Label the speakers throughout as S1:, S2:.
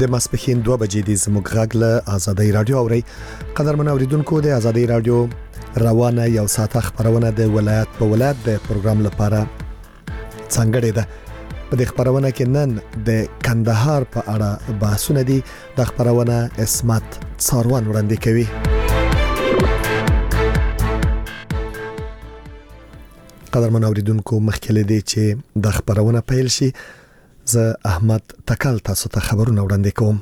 S1: د ماسپښین 2 بجې د زموږ غږ له آزادۍ رادیو اوري. قدرمن اوریدونکو، د آزادۍ رادیو روانه یو ساعته خبرونه د ولایت په ولایت د پروګرام لپاره څنګه ده. په دې خبرونه کې نن د کندهار په اړه بحثونه دي. د خبرونه اسمت څاروان وړاندې کوي. قدرمن اوریدونکو، مخکې لدی چې د خبرونه پیل شي، زه احمد تکل تاسو ته خبرونه وړاندې کوم.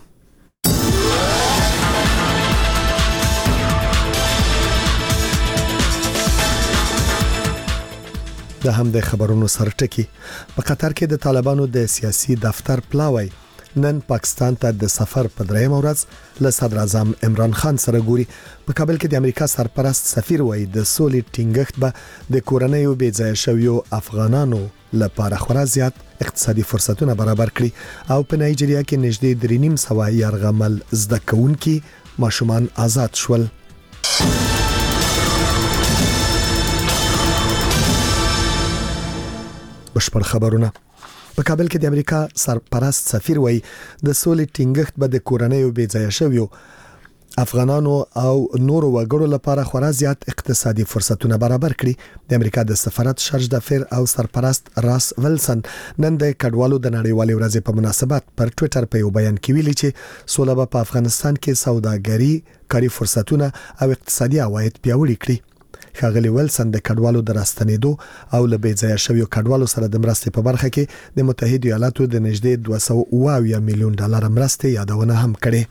S1: د هم د خبرونو سرټکی په قطر کې د طالبانو د سیاسي دفتر پلاوی نن پاکستان ته د سفر په درېم ورځ له صدر اعظم عمران خان سره ګوري. په کابل کې د امریکا سرپرست سفیر وایي د سولې ټینګښت به د کورنیو بې ځای شویو افغانانو لپاره خورا زیات اقتصادي فرصتونه برابر کړي او په نایجیریا کې نږدې 3.5 یرغمل زده کوونکي ماشومان آزاد شول. بشپړ خبرونه. په کابل کې د امریکا سرپرست سفیر وایي د سولې ټینګښت به د کورنیو بې ځای شویو افغانانو او نورو وګړو لپاره خورا زیات اقتصادي فرصتونه برابر کړي. د امریکا د سفارت شارج دافیر او سرپرست راس ویلسن نن د کډوالو د نړیوالې ورځې په مناسبت پر ټوئیټر په یو بیان کې ویلي چې سوله به په افغانستان کې سوداګري، کاري فرصتونه او اقتصادي عواید پیاوړي کړي. ښاغلي ویلسن د کډوالو د راستنېدو او له بې ځای شویو کډوالو سره د مرستې په برخه کې د متحده ایالاتو د نږدې 270 میلیون ډالر مرستې یادونه هم کړې.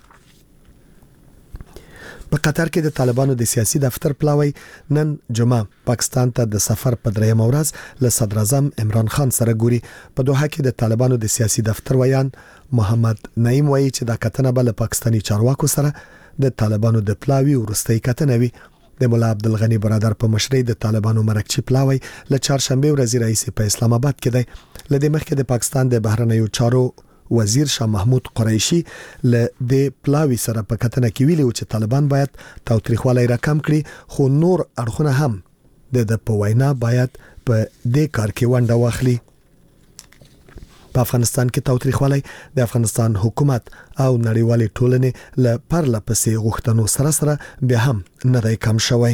S1: په قطر کې د طالبانو د سیاسي دفتر پلاوی نن جمعه پاکستان ته د سفر په درېم ورځ له صدر اعظم عمران خان سره ګوري. په دوحه کې د طالبانو د سیاسي دفتر ویان محمد نعیم وایي چې دا کتنه به له پاکستاني چارواکو سره د طالبانو د پلاوی ورستۍ کتنه وي. د مولا عبدالغنی برادر په مشرۍ د طالبانو مرکچی پلاوی له چهارشنبه ورځې رئیس په اسلام آباد کې دی. لدې مخکې د پاکستان د بهرنیو چارو وزیر شاه محمود قریشي له د پلاوی سره په کتنه کې ویلي و چې طالبان باید تاوتریخوالی راکم کړي، خو نور اړخونه هم د په وینا باید په دې کار کې ونډه واخلي. په افغانستان کې تاوتریخوالی د افغانستان حکومت او نړیوالې ټولنې له پرله پسې غوښتنو سره بیا هم نه دی کم شوی.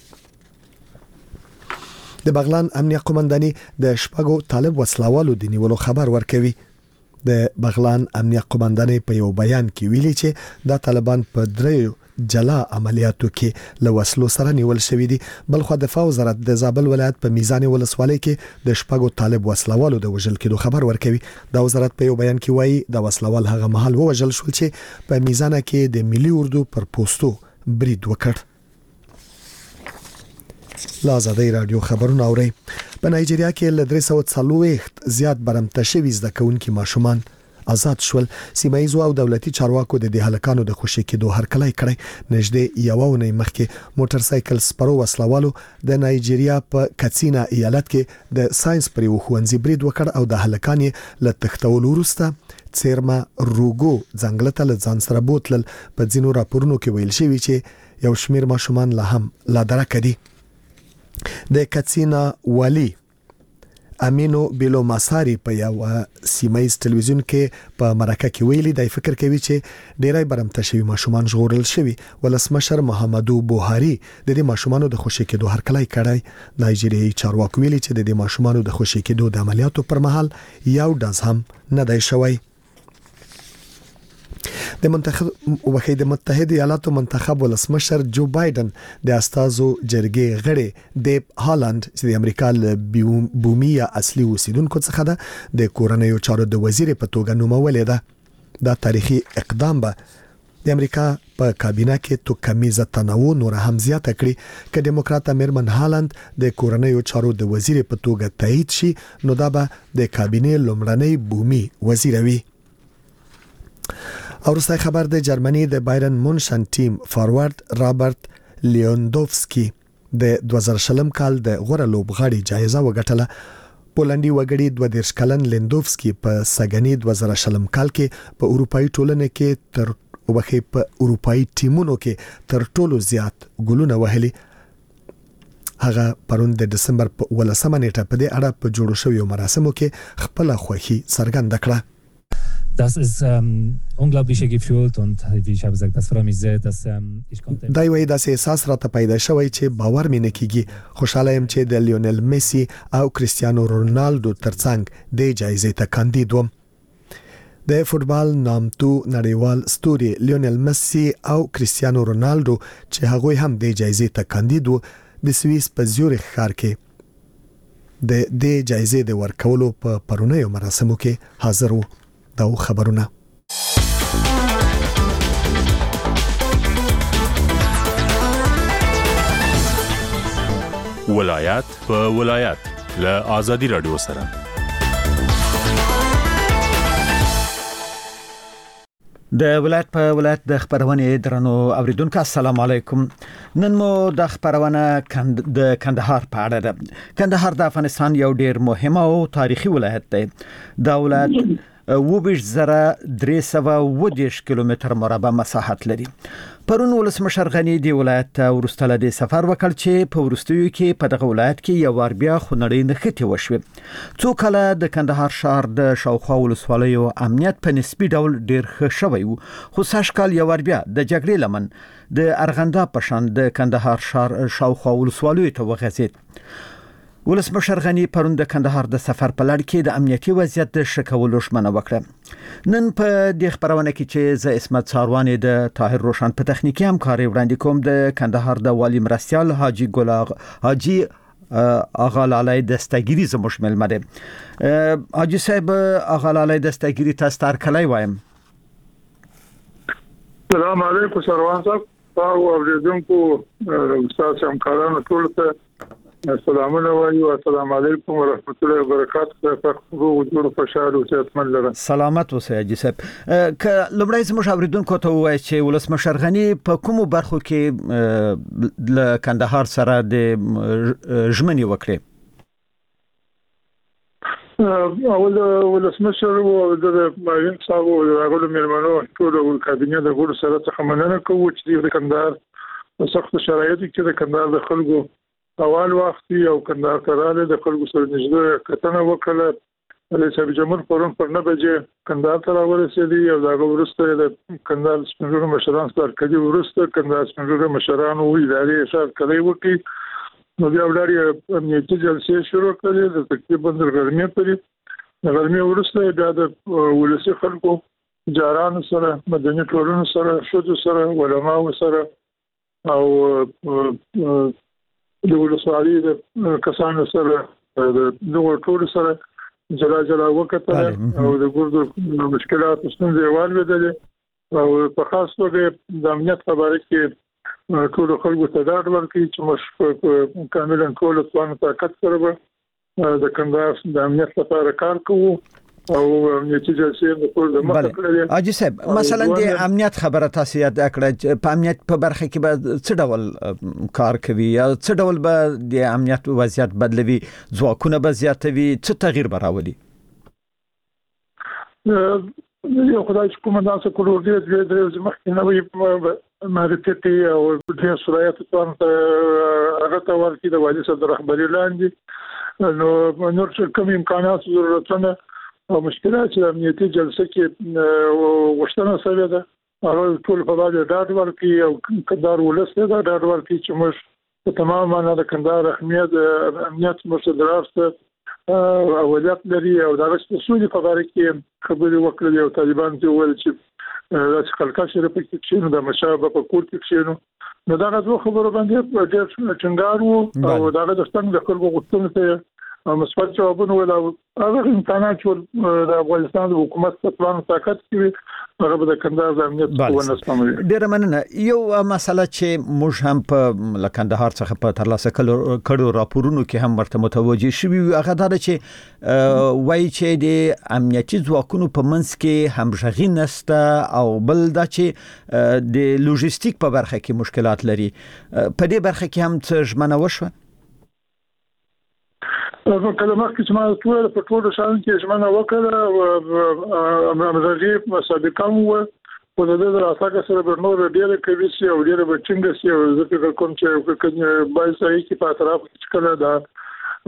S1: د بغلان امنیه قومنداني د شپږو طالب وسلوالو د نیولو خبر ورکوي. د بغلان امنیه قومنداني په یو بیان کې ویلي چې دا طالبان په دریو جلا عملیاتو کې له وسلو سره نیول شوی دي. بلخو دفاع وزارت د زابل ولایت په میزان ولسوالۍ کې د شپږو طالب وسلوالو د وژل کېدو خبر ورکوي. دا وزارت په یو بیان کې وایي د وسلوال هغه مهال وژل شول چې په میزان کې د ملي اردو پر پوسټو برید وکړ. آزادۍ رادیو خبرونه اوري. په نایجیریا کې له 340 زیات برمته شوي زده کوونکي ماشومان آزاد شول. سیمایي او دولتي چارواکو د دې هلکانو د خوشي کېدو هرکلی کړی. نږدې یو اونۍ مخکې موټر سایکل سپرو وسلوالو د نایجیریا په کاتسینا ایالت کې د ساينس پر یو ښوونځي برید وکړ او د هلکان له تښتولو وروسته څیرما روګو ځنګل ته له ځان سره بوتلل. په ځینو راپورونو کې ویل شوی چې یو شمیر ماشومان لا هم لا درکه دي. د کاتسینا والی امینو بیلو ماساری په یو سیمایي ټلویزیون کې په مرکه کې ویلي دی فکر کوي چې ډیرای برمته شوی ماشومان ژغورل شوی. ولسمشر محمدو بوهاری د دې ماشومانو د خوشي کېدو هرکلی کړی. نایجیریایي چارواکو ویلي چې د دې ماشومانو د خوشي کېدو د عملیاتو پر مهال یو ډز هم نه دی شوی. د متحده ایالاتو منتخب ولسمشر جو بایدن د استازو جرګې غړي دیب هالند چې د امریکا له بومي اصلي اوسیدونکو څخه ده د کورنیو چارو د وزیر په توګه نومولې ده. دا تاریخي اقدام به د امریکا په کابینه کې توکمیزه تنوع نور هم زیاته کړي. که دیموکرات میرمن هالند د کورنیو چارو د وزیر په توګه تایید شي، نو دا به د کابینې لومړنۍ بومي وزیر وي. او وروستی خبر د جرمني د بایرن مونشن ټیم فاروارد رابرټ لیوندوفسکی د 2020 کال د غوره لوبغاړي جایزه وګټله. پولندي وګړي 22 کلن لیندوفسکی په سګنی 2020 کال کې په اروپאי ټولنه کې په اروپאי ټیمونو کې تر ټولو زیات ګولونه وهلي. هغه پرون د دسمبر په 18 نیټه په دې اړه په جوړو شویو مراسمو کې خپل خوښي څرګنده کړه.
S2: Das ist unglaubliche Gefühl und wie ich habe gesagt, das freut mich sehr, dass ich konnte.
S1: دا یو داسې احساس راته پیدا شوی چې باور مې نه کیږي. خوشاله یم چې د لیونل میسی او کریستیانو رونالدو ترڅنګ د جایزې ته کاندید وم. د فوتبال نامتو نړیوال ستوري لیونل میسی او کریستیانو رونالدو چې هغوی هم د جایزې ته کاندید وو د سویس په زیورخ ښار کې د جایزې د ورکولو په پرونیو مراسمو کې حاضر وو. دا خبرونه
S3: ولایت په ولایت له آزادي رادیو سره.
S4: د ولایت په ولایت د خبرونه درنو اوریدونکو السلام علیکم. نن مو د خبرونه د کندهار په اړه ده. کندهار د افغانستان یو ډیر مهم او تاریخي ولایت دی. دا ولایت 2310 کیلومتر مربع مساحت لري. پرون ولسمشر غنی دی ولایت ته ورستله د سفر وکړ چې په ورستیو کې په دغه ولایت کې یو ور بیا خنړې نخټي وشوه. څو کله د کندهار شهر د شاوخوا ولسوالیو امنیت په نسبی ډول ډیر ښه شوی وو، خو سږکال یو ور بیا د جګړې لمن د ارغندا په شان د کندهار شهر شاوخوا ولسوالیو ته وغځید. ولسمشر غنی پرون د کندهار د سفر په لړ کې د امنیتي وضعیت د شکولو ژمنه وکړه. نن په دې خبرونه کې چې ز اسمت ساروان د طاهر روشن په تخنیکی همکاري وړاندې کوم د کندهار د والی مرستيال حاجی آغا لالای دستگیری زموږ ملمده. حاجی صاحب آغا لالای دستگیری تاسو تر کله وایم.
S5: السلام علیکم ساروان صاحب او اوریدونکو استاد همکارانو ټول ته السلامونه وایو. السلام علیکم ورحمت الله وبرکاته. تاسو جوړ خوشاله او صحتمند لرئ. سلامت
S4: اوسئ حاجی صاحب. ک لومړی زموږ اوریدونکو ته وایي چې ولسمشر غنی په کومو برخو کې ل کندهار سره د ژمنې وکړي؟
S5: اول ولسمشر او د ماین صاحب او هغه مېرمنو ټول کابینه د ګور سره څخه مننه کوو چې د کندهار په سخت شرایطو کې د کندهار د خلکو اول وخت یو کندهار تراله د خلکو سره نږدې کتنه وکړه. رئیس جمهور پرون پر 9 بجې کندهار ته ورسېدی او دا ورسته د کندهار سپینږیرو مشران سره کدي ورسته کندهار سپینږیرو مشران او ادارې سره کړي وکړي. نو بیا وړاندې امنیتي جلسې شروع کړې د تقریبا د ګرمۍ پرې ګرمۍ ورسته بیا د ولسی خلکو جاران سره مدني ټولنو سره شذو سره علماء سره او د ولسوالۍ د کسانو سره د ټول سره جلا وکړه او د ګردو مشکلاتو ستونزې والوځلې او په خاص توګه د امنیت خبره کې ټول خلکو ته ډاډ ورکړي چې موږ کاملا ټول ځوان طاقت سره د کندهار د امنیت لپاره کار کوو او امنیتي جلسې د ټول د مخه کړې.
S4: حاجی صاحب مثلا د امنیت خبره تاسو یاد کړه په امنیت په برخه کې به څه ډول کار کوي یا څه ډول به د امنیت وضعیت بدلوي، ځواکونه به زیاتوي، څه تغییر به راولي؟
S5: یو خدای چې کومندان څخه کولو دې مخکې نوې معرفتي او د سرایت ته هغه ته ورته د والي صدر رهبری لاندې نو نور څه کوم امکانات ضرورتونه او مشکلات چې امنیتي جلسه کې وشتنه سره ده هغه ټول په باندې ډاډ ورکړي او کندهار ولسته دا ډاډ ورکړي چې موږ په تمام معنا د کندهار امنیت مصدرات اولویت لري او دا چې سودي په اړه کې خبرې وکړي او طالبان ته ویل چې د خلکا سره په کې چې د مشابه په کور کې چې نو دا غوښتنه خبره باندې ډېر څنګه وو او دا د څنګه د خلکو غوښتنه ته مثبت جوابونه ولا هغه امکانات چې د افغانستان د حکومت په پلان طاقت کې هغه د کندهار د امنیت ونه سموي.
S4: ډېر مننه. یو مسله چې موږ هم په کندهار څخه په ترلاسه کړو راپورونو کې هم ورته متوجه شوي هغه دا چې وایي چې د امنیتي ځواکونو په منځ کې همغږي نشته او بل دا چې د لوجستیک په برخه کې مشکلات لري. په دې برخه کې هم څه ژمنه وشوه؟
S5: په کلمات کې چې ما ټول په ټول شان کې ژمنه وکړه امرغي سابقا وو په دې راځه سره به نور ډیره کوي چې او ډیره بچنګ سي او زه فکر کوم چې بای ځای کې په طرف کې کله دا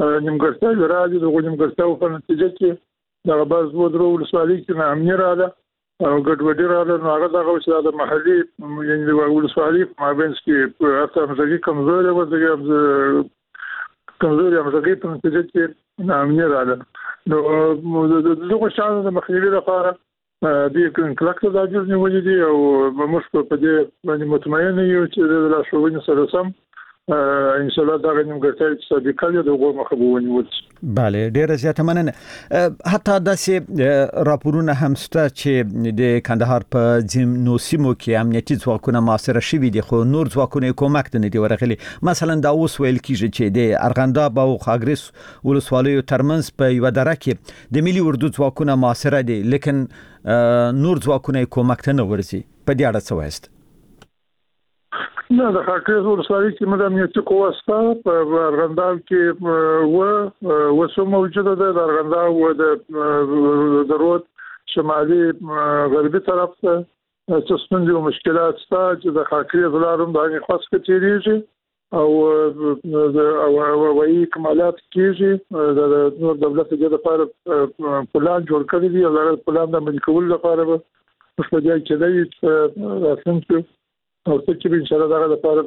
S5: نیمګړتیا راځي د نیمګړتیا په نتیجه کې دا باز و درو ولسوالۍ کې نه امنیت راځي او ګډوډي راغله نو هغه دغه چې د محلي یعنی د ولسوالۍ مابین کې اته مزګي کمزوري وځي کمزوري مزګي په نتیجه کې نامنه راغله نو دغه شان د مخنیوي لپاره د کلکته د اجازه نیولې دي او موږ په دې باندې مطمئن یو چې د لاشوونې سره سم ان شاء الله دا غنیم ګټل چې د کلیو د غوړ مخبوونی ول
S4: bale ډیره زیاته مننه حتی داسې راپورونه هم شته چې د کندهار په ځینو سیمو کې امنیتي ځواکونه مؤثر شوي دي خو نور ځواکونه کومک نه دي ورغلي مثلا دا اوس ویل کیږي چې د ارغنداب او خاګریس ولسوالیو ترمنځ په یو دره کې د ملي اردو ځواکونه مؤثر دي لیکن نور ځواکونه کومک ته نه ورسي په دې اړه څه وایست
S5: نه د خاکریز ولسوالۍ کې مدام امنیتي قوه ستا په ارغنداب کې وسو موجوده ده د ارغنداب و د رود شمالي غربي طرف ته څه ستونزې او مشکلات ستا چې د خاکریز لارم د خاص کې تیریږي او وایي کمالات کېږي د نور دولت د لپاره پلان جوړ کړی دی او د پلان د عملي کولو لپاره به موږ په دې کې دی راتلونکي او چې ان شاء الله دا لپاره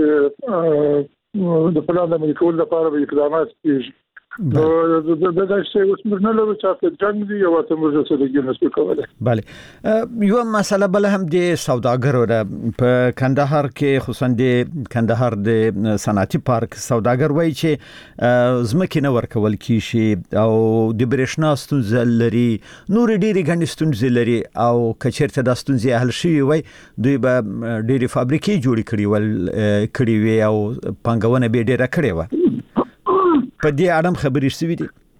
S5: د پلان د عملي کولو لپاره به اقدامات کیږي نو دا شی اوس موږ نه لرو چې جنگ دی او ته موږ سره کې نسو کولای
S4: bale یو مسله بل هم د سوداګرو ده په کندهار کې خصوصا د کندهار د صنعتي پارک سوداګر وایي چې زمکه نه ورکول کیږي او د برېښنا ستونزې لري نور ډېری غنډ ستونزې لري او کچېرته د ستونزې حل شي وای دوی به ډېری فابریکې جوړې کړي وي او پنګونه به ډېره کړي و په دې اړه خبرې شوې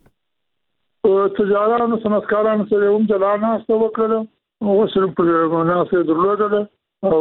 S4: دي
S5: تجارانو صنعتکارانو سره هم جلانه وکړه او سره په مناسبه درلودله او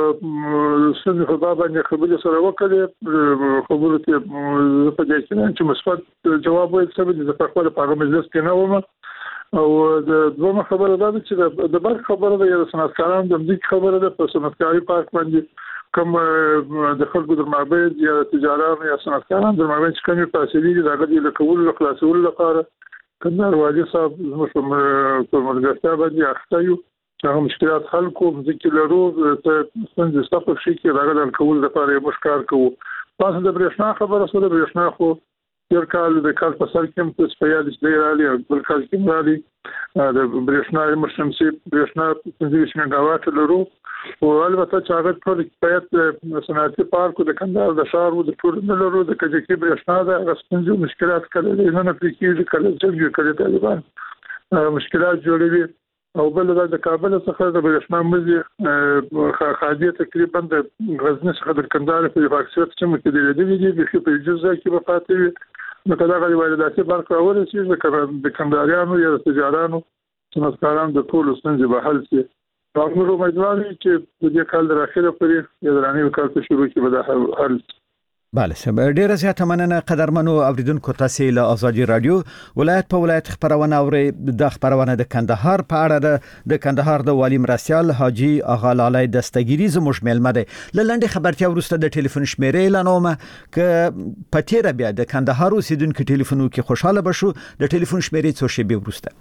S5: څنګه خدای باندې خبرې سره وکړې خبرې په دې چې مثبت جواب ورکړي د خپل په مجلس کې نه ومه او د دوه خبره ده چې د بل خبره ده د صنعتکارانو د دې خبره ده په صنعتکاري پارک باندې کوم د خلکو د مابین یا تجارانو یا صنعتکارانو د مابین چې کومې فاصلې دي دا غوډي له کول او خلاصول لپاره کندهار واجب صاحب زموږ په مرګسته باندې اخته یو چې هغه مشکلات حل کوو ځکه لرو ته څنګه ستاسو شي کې دا غوډي کول لپاره مشکار کوو تاسو د برېښنا خبره سره برېښنا خو یو کال د کال په سر کې په سپیالیس دی رالی او بل کال کې رالی د برېښنا مرشمسي برېښنا 25 میگاوات لرو او البته چې هغه ټول کفایت صنعتي پارک د کندهار د ښار د ټول نه لرو د کجکي برېښنا د غسپنځو مشکلات کړي نه پریکېږي کله چې کله طالبان مشکلات جوړوي او بل د کابل څخه د برېښنا مزي خاصه تقریبا د غزنی څخه د کندهار په فاکسیت چې متدلې دي د په جزء کې په فاتوي نو کله غوړي وارداتي برخه اول چې د کندهاریانو یا تجارانو صنعتکارانو د ټول ستونزې به حل شي موږ امیدوارو چې د دې کال راخره پرې د راني کال په شروع کې به دا حل
S4: bale سم ډیره زیاته مننه قدرمنو اوریدونکو تاسو له ازادي رادیو ولایت په ولایت خبرونه اوري د خبرونه د کندهار په اړه د کندهار د والی مرسیال حاجی اغا لالای دستګيري زموږ ملمه ده لنډه خبرتیا ورسته د ټلیفون شمیرې اعلانومه ک پټیره بیا د کندهار اوسیدونکو ټلیفونو کې خوشاله بشو د ټلیفون شمیرې څو شی به ورسته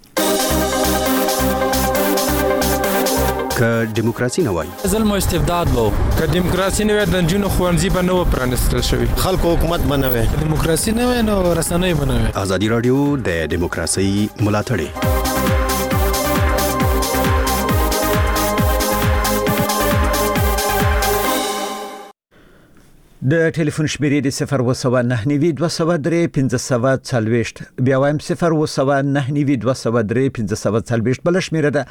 S6: که دیموکراسي نه وای
S7: ظلم او استبداد وو که دیموکراسي نه وای د جنونو خوانزي به نه پرانستل شوی
S8: خلکو حکومت بنوي
S7: دیموکراسي نه وای نو رسنۍ بنوي
S6: ازادي رادیو د دیموکراسي ملاتړ
S4: د ټلیفون شمیرې د 01992031540 بیا وایم 01992031540 بل شمیره ده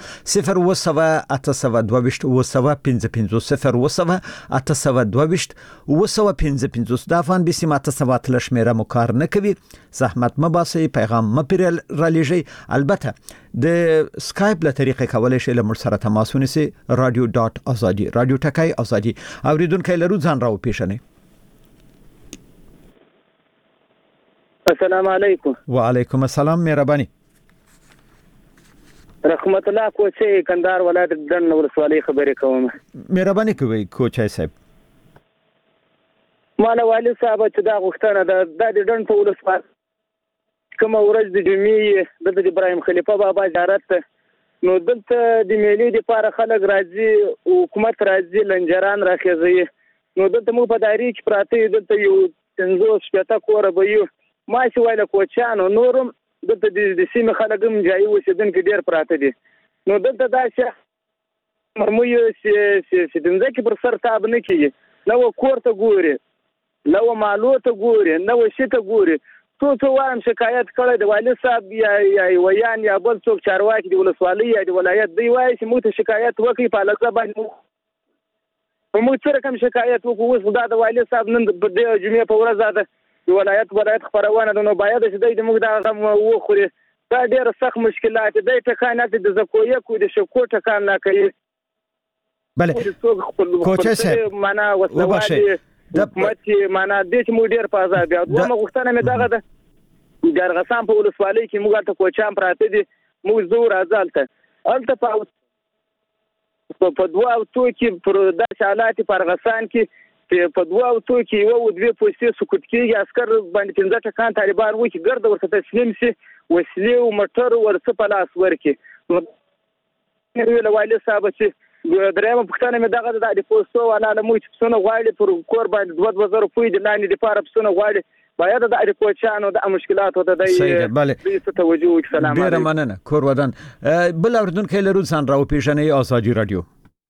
S4: 00822 د افغان بي سي ماته سوات شمیره مو کار نه کوي زحمت مباسي پیغام مپیرل را لېږي البته د سکایپ له طریقې کولای شئ له موږ سره تماس ونیسئ radio.azadi رادیو ټکای ازادي اوریدونکو لرو ځان راو پیښنه
S9: السلام علیکم
S4: وعلیکم السلام مهرباني
S9: رحمت الله کوچي کندهار ولایت دن ولسوالۍ خبرې کوم
S4: مهرباني کوي کوچای صاحب
S9: مالا والي صاحب چې دا غوښتنه ده د دن په ولسوالۍ کوم ورځ د جمعې د ابراهيم خلیفه بابا زیارت نو دلته د میلې لپاره خلک راځي حکومت راځي لنجران راخېږي نو دلته موږ په دایره کې پراته دلته یو 500 کور به یو ما چې وایله کوچانو نورم دلته د سیمې خلک هم ځای اوسېدونکي ډېر پراته دي نو دلته دا چې مرموی چې د ځمکې پر سر تاب نه کېږي نو کور ته ګوري نو مالو ته ګوري نو شي ته ګوري څو وایم شکایت کړی د والي صاحب یا ویان یا بل څوک چارواکي د ولسوالۍ یا د ولایت دی وایي چې موږ ته شکایت وکړي په لږه باندې موږ څه رقم شکایت وکړو اوس دا د والي صاحب نن د جمعې په ورځ ده د ولایت خبرونه ده نو باید چې د موږ دا غم وخوري دا ډېر سخت مشکلات دي ټکان نه د زکوې کو د شکو ټکان نه کوي
S4: بله کوچه صاحب
S9: معنا وسوالي حکومت معنا د چې موږ ډېر په آزاد یو دوه غوښتنه مې دغه ده ګرغسان په ولسوالۍ کې موږ ته کوچان پراته دي موږ زور ازالته الته په دوه اوتو کې پر داسې حالات پرغسان کې په دوه اوتو کې یو دوه پوستې سکوت کېږي عسكر باندې 15 ټکان طالبان وو چې ګرد ورته تسلیم شي وسلې او موټر ورڅ په لاس ورکي نو ویل والي صاحب چې درېمه پښتنه مې دغه د پوسټو والا مو چې څونه غواړي پر کور باندې 2000 روپۍ د لاندې لپاره څونه غواړي باید د کوچانو د مشکلاتو ته د توجه وکړي سلام
S4: ډیر مننه کور ودان بل اوردونکو لرو سان راو پیژنې آزادی رادیو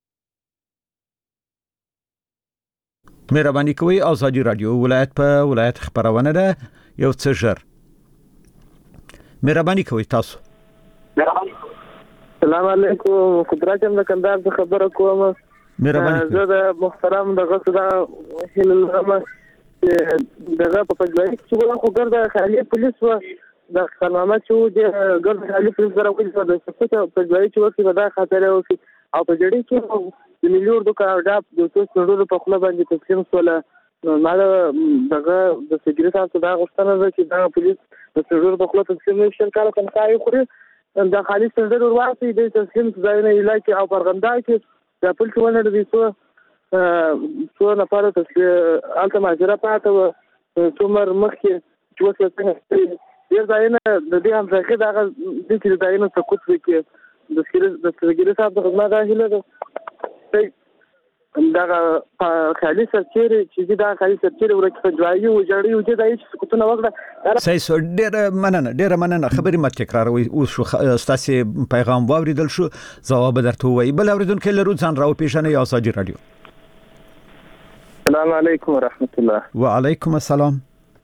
S4: مهرباني کوي آزادی رادیو ولایت په ولایت خبرونه ده یو څه ژر مهرباني کوي تاسو
S9: السلام علیکم قدرت هم د کندهار څخه خبره کوم
S4: مهرباني
S9: زه د محترم دغه صدا هلل دغه په پنځه کې خو ګرځه خالي پولیس و د قانونامه چې د ګرځه خالي پولیس سره کوي د څه په ځای چې وسی دا خاطر او او په جړی کې د مليون د کارډاپ د څو څلورو په خپل باندې تقسیم سول ما دغه د سګریټ تاسو دا غوښتنه ده چې دا پولیس د څلورو په خپل تقسیم نشي کار کوي خوري د خالي سندر ورواسي د تسلیم ځایونه علاقې او پرغندا کې د پولیس ونه د څو نفر ته الته ماجرا پاته څومره مخکې چې وسه څنګه یې ځایونه د دې هم ځکه دا د دې ځایونه سکوت وکړي د سګریټ صاحب د خدمت راهله ده دا خالي سرچېره چې دا خالي سرچېره ورکه ځایي او جړی او دای چې سکوتونه وکړه
S4: صحیح ډېر مننه خبرې مت تکراروي او شو ستاسو پیغام واوریدل شو جواب درته وای بل اوریدونکو لرو ځان راو پیژنې آزادی رادیو
S9: السلام علیکم ورحمت الله
S4: وعلیکم السلام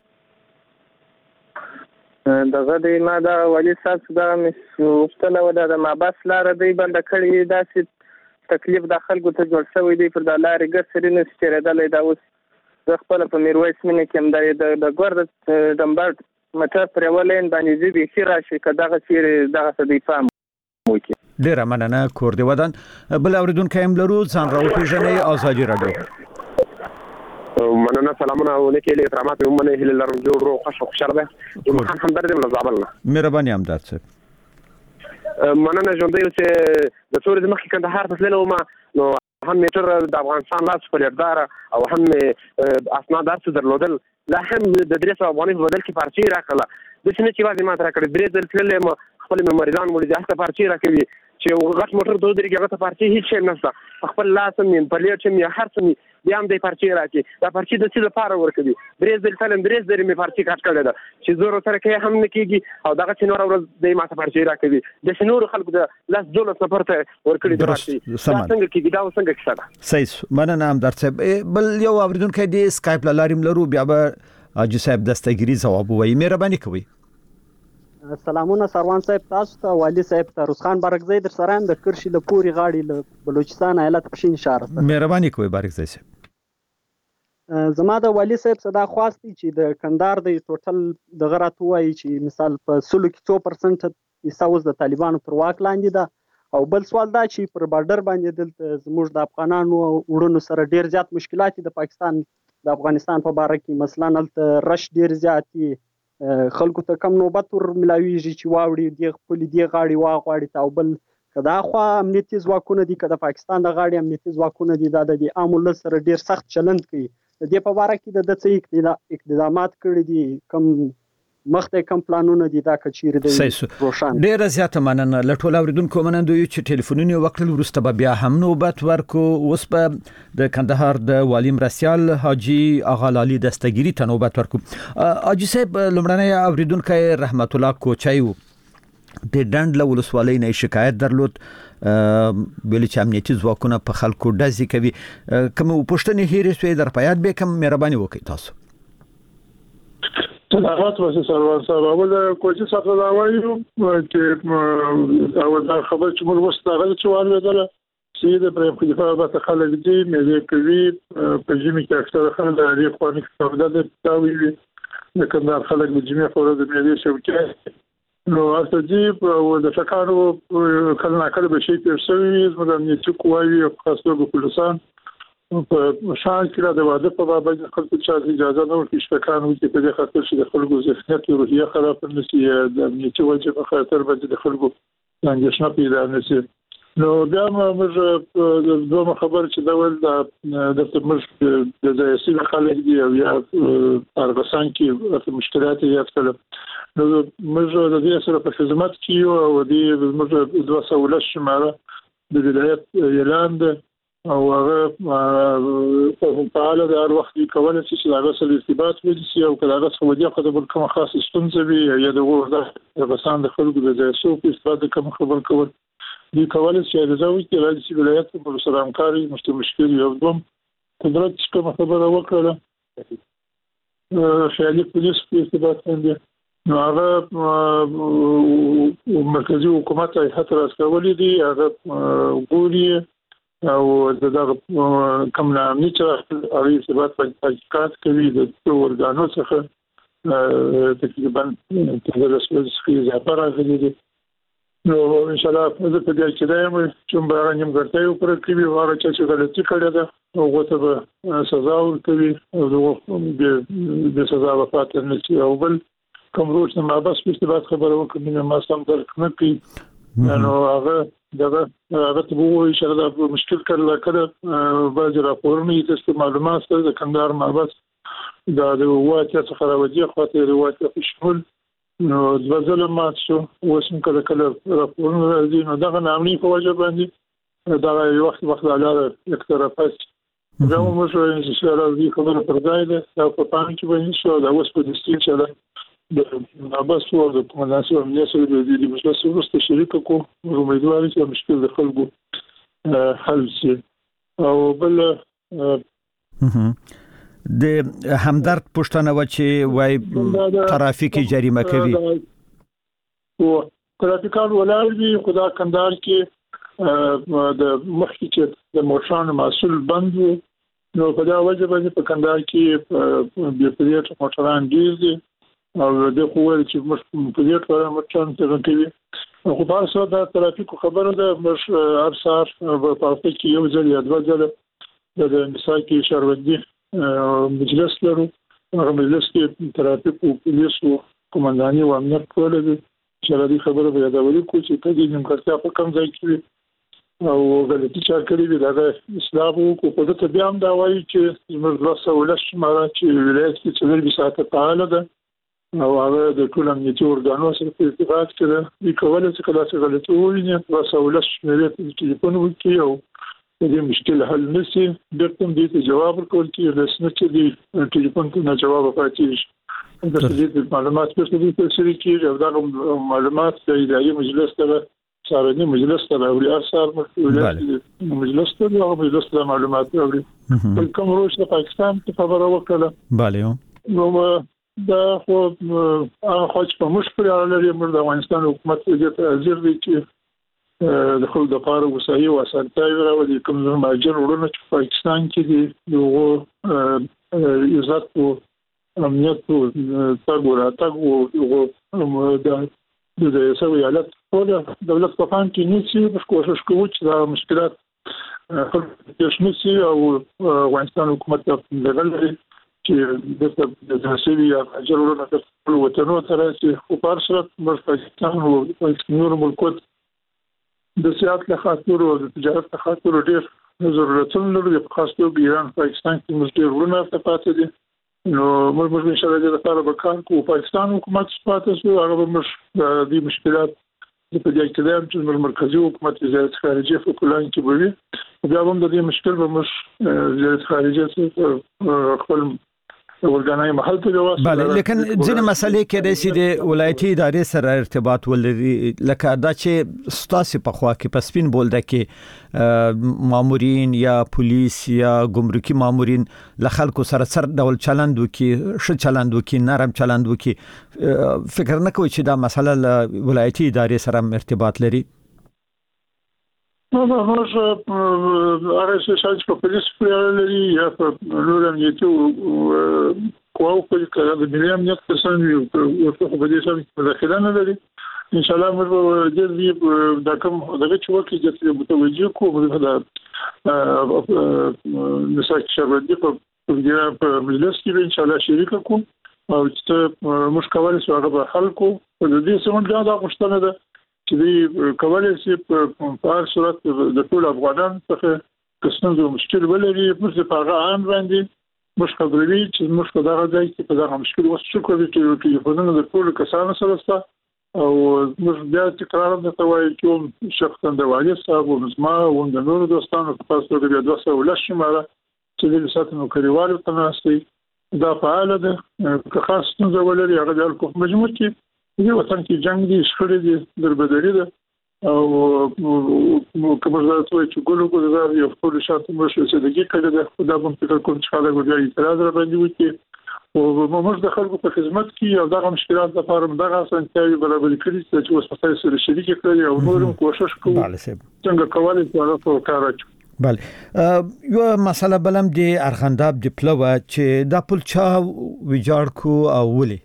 S9: دغه د ما دا والي صاحب دا مستنه ودا د ما بس لار دی بند کړی داسې تکلیف د خلکو ته جوړ شوی دی پر د لارې ګرځري نه ستړي دا اوس خپل په میرویس مینه کې د ګورد دمبر مټر پر ولین باندې دې به راشي کداغه چیرې دغه د فهم وکي
S4: ډیر مننه کور دی ودان بل اوریدونکو هم لرو ځان راو پیژنې آزادی رادیو
S8: مننه سلامونه ولکه له احترامات ومنه هله لرم جوړ رو خوشاله ده محمد همدرد من زابلنا
S4: مهرباني امداد صاحب
S8: مننه ژوندۍ چې د څوري د مخکې کندهار په تللو ما نو هم میټر د افغانستان لاس په لردار او هم اسناد درس درلودل لا هم د 300 افغانۍ په بدل کې پارچې راکړه د څه چې واځي ما تر کړې درې ځل تللې خپل مریضان مولې ځه پارچې راکوي چې غټ موټر دوه درې هغه ته پارچې هیڅ شي نشته خپل لاس مې په لیټ مې هر څه بیا هم د پارچې راکې دا پارچې د څه لپاره ورکوي درې ځل تلم درې ځل مې پارچې کټ کړل دا چې زور سره کې هم نه کیږي او دغه چې نور ورځ د ما ته پارچې راکوي د شنور خلکو د لاس دولت سفر ته ورکړي د پارچې څنګه کیږي دا څنګه کیسه
S4: صحیح مننه هم درته بل یو اوریدونکو دی سکایپ لاریم لرو بیا به اجي صاحب دستګيري جواب وایي مهرباني کوي
S10: سلامونه سروان صاحب تاسو ته والي صاحب ته روسخان برګزی در سره د کرشي له پوری غاړي له بلوچستان ایالت پښین اشاره ده
S4: مهرباني کوي برګزی صاحب
S10: زما د والي صاحب صدا خواستي چې د کندهار د ټوټل د غرات وایي چې مثال په سلو کې 2% ایساوس د طالبانو تر واک لاندې ده او بل سوال دا چې پر بارډر باندې دلته زموږ د افغانانو وړونو سره ډیر زیات مشکلات د پاکستان د افغانستان په باره کې مثلا الته رش ډیر زیات خلکو ته کم نوبت ور ملاویږي چې واوړي دی خپل دی غاړي واغواړي تا بل کدا خو امنیتي ځواکونه دي کدا پاکستان د غاړي امنیتي ځواکونه دي د عامل سره ډیر سخت چلند کوي د دې په اړه کې د څه اقدامات کړی دي کم مخته کم پلانونه دي دا کچیر دی روشن.
S4: ډیر زیاته مننه لټول اوریدونکو منندو چې ټلیفونونه وکړل ورسته بیا هم نوبت ورکو. اوس په د کندهار د والی مرسیال حاجی اغالالي دستګيري ته نوبت ورکو. حاجی صاحب لمړنۍ اوریدونکو رحمت الله کوچایو د ډند له ولسوالۍ نه شکایت درلود ویل چې امنیتي ځواکونه په خلکو ډزې کوي. کوم پوښتنې هېرې شوې در په یاد به کوم مهرباني وکړئ تاسو.
S5: صداقت واسه سروان صاحب اول کوچ څخه دا وایو چې او دا خبر چې موږ واستغل چې وایو چې د پرې په دفاع به خلک دي مې کوي په جمی کې اکثر خلک د اړیخ خواني څخه د تاوی د کندهار خلک د جمی خور د مې شوکه نو اته او د فکرو کله کله به شي په سوي زموږ د نیټ کووي خاصو په پولیسان په شان کې د واده په باب د خلکو چې اجازه نه ورکړي شپکانو چې په دې خاطر چې د خلکو ذهنیت او روحیه خراب نشي د نیټ وجه په خاطر باندې د خلکو څنګه پیدا نشي. نو بیا موږ دوه خبر چې دا ول د موږ د ځایسي خلک دی او یا ارغسان کې مشکلات یې اصله نو موږ د دې سره په خدمت کې او د موږ 200 شماره د ولایت اعلان او هغه په حاله د هر وخت کولای شي چې هغه سره ارتباط ولري او کله هغه سره د خبرو کوم خاص ستونزې وي یا د وګړو د بسان د خلکو د ځایسو په استفاده کوم خبر کول دي کولای شي د زوی کې راځي ولایت په سره همکاري مشکل یو دوم قدرت کوم خبره وکړه خیالي پولیس په استفاده کوي نو هغه مرکزی حکومت هیئت راځولې دي هغه ګوري او دغه کوم نامي چې اړ ارتباط په تحقیقات کوي د اورګانو څخه تقریبا د رسمي اضافه راغلي دي. نو ان شاء الله په دې کې دا یم چې موږ غواړم ګټه پر کوي هغه چې غلطي کړې ده او غوته به سزا ورکوي او د سزا وفات نه شي او بل کوم روز نه بس په استفاده خبره وکړم ما سم درک نه کوي نو هغه دغه ته وو ان شاء الله مشکل کړل بعض راپورونه د معلومات سره د کندهار محبس د واقعي څخه راوځي خاطر د واقعي په شمول نو د ظلمات شو وسم کله راپورونه راځي نو دغه نامني په وجه باندې دا وخت علاوه اکثره پس دا موږ ان شاء الله دې خبره پر ځای ده او په پام کې باندې شو دا اوس په دې چې دا د بس ور د کومناسي امنیت سره د دې مجلس ورسته شریک کو امیدواري چې مشکل د خلکو حل شي او بل
S4: د همدرد پښتنه و چې وای ترافیکي جریمه کوي
S5: او ترافیکان ولر دي خدا کندهار کې د مخکې چې د موشان مسول بند نو په دا وجه باندې په کندهار کې د پریټ موټران ډیر دي او د قوت چې موږ په دې ټول مرچان ته کوي خو په څه د ترافیکو خبره ده موږ ارسار په پاتې کې یو ځل یا دوه ځله د مساکي شهروندي مجلس لرو هغه مجلس کې ترافیکو پولیسو قومنداني او امنیت کول دي چې د خبرو په یادولو کې چې په دې نیمګړتیا په کم ځای کې او غلطي چار کړی دی دا اسلام کو په دې بیا هم دا وایي چې موږ 200 شماره چې ولایت کې څلور ساعته فعال ده او هغه د ټول امنیتي اورګانو سره په ارتباط کې ده د کولای چې کله څه غلطي وویني رسول شمېره په ټلیفون وکړي او دې مشکل حل نشي درته دې جواب ورکول کیږي رسنه چې دې ټلیفون ته جواب پاتې د دې معلومات په څیر سره کیږي او دا معلومات د اداري مجلس ته سارني مجلس ته او ارسال مجلس ته او مجلس ته معلومات اوري کوم روش د پاکستان په خبره وکړه
S4: bale
S5: نو دا خو هغه په مشکل لري موږ د افغانستان حکومت ته حاضر دي چې د خپل د لپاره وسایي او اسانتیاوې راوړي کوم ماجر ورونه چې پاکستان کې دي یو عزت او امنیت او تاګور د سوي حالت ټول دولت په فان کې نشي په کوشش کوي چې دا مشکلات خلک نشي او افغانستان حکومت ته لګل چې د تاسیبي اجرونه د خپل وطنو سره چې خو پر سره موږ پاکستان او نور ملکوت د سیاست له خاطر او د تجارت له خاطر ډېر ضرورتونه لري په خاص توګه ایران پاکستان کې موږ ډېر ورونه پاتې دي نو موږ ان شاء الله د لپاره به کار کوو. پاکستان حکومت پاتې شو هغه مش د مشکلات په دې کې د چې مرکزی حکومت وزارت خارجه په کلان کې بوي بیا هم د دې مشکل به مش وزارت خارجه خپل ورګانای محل ته جواز.
S4: بله لیکن ځینې مسلې کې د سید ولایتي ادارې سره ارتباط ولري لکه دا چې ستاسو په خوا کې پسپین بولده کې مامورین یا پولیس یا ګمرکي مامورین له خلکو سره ډول چلند وکي ښه چلند وکي نرم چلند وکي فکر نه کوي چې دا مسله له ولایتي ادارې سره ارتباط لري؟
S5: نو موږ هغه چې په پولیس کې لري یا په نور امنیتي قواو کې د ملي امنیت کسان یو په دې سره مداخله نه لري. ان شاء الله موږ د دې کوم دغه چې وکړي چې متوجه کوو د نساک شربندي په مجلس کې ان شاء الله شریک کوو او چې موږ کولای شو هغه حل کوو. د دې څخه دا غوښتنه ده چې دی کولای شي په هر صورت د ټول افغانان څخه کسانو مشکل ولري موږ په هغه عام باندې موږ خبرې چې موږ په دغه ځای کې په دغه مشکل وسو کوو چې ټلیفونونه د ټول کسانو سره ستا او موږ بیا تکرار نه کوي چې شخصا د والي صاحب او زما او د نورو دوستانو په تاسو د بیا 200 شماره چې د ساتنو کړیوالو تناسي دا فعال ده که خاص څنګه ولري هغه د کوم مجموعه کې یو وطن کې جنگ دي شخړې دي دربدري ده او کومه ځای چې ګلو دا یو ټول شاته مو شو چې دغه کړه د خدای په فکر کوم چې خلک ورته اعتراض را باندې وکړي او موږ د خلکو په خدمت کې او دغه مشکلات لپاره دغه اسانتیاوي برابر کړي چې اوس په سره شریک کړي او نور کوشش کوو څنګه کولای شو هغه په کار اچو.
S4: بله یو مسله بلم دی ارغنداب دی پلوه چې دا پل چا ویجاړ کو او ولي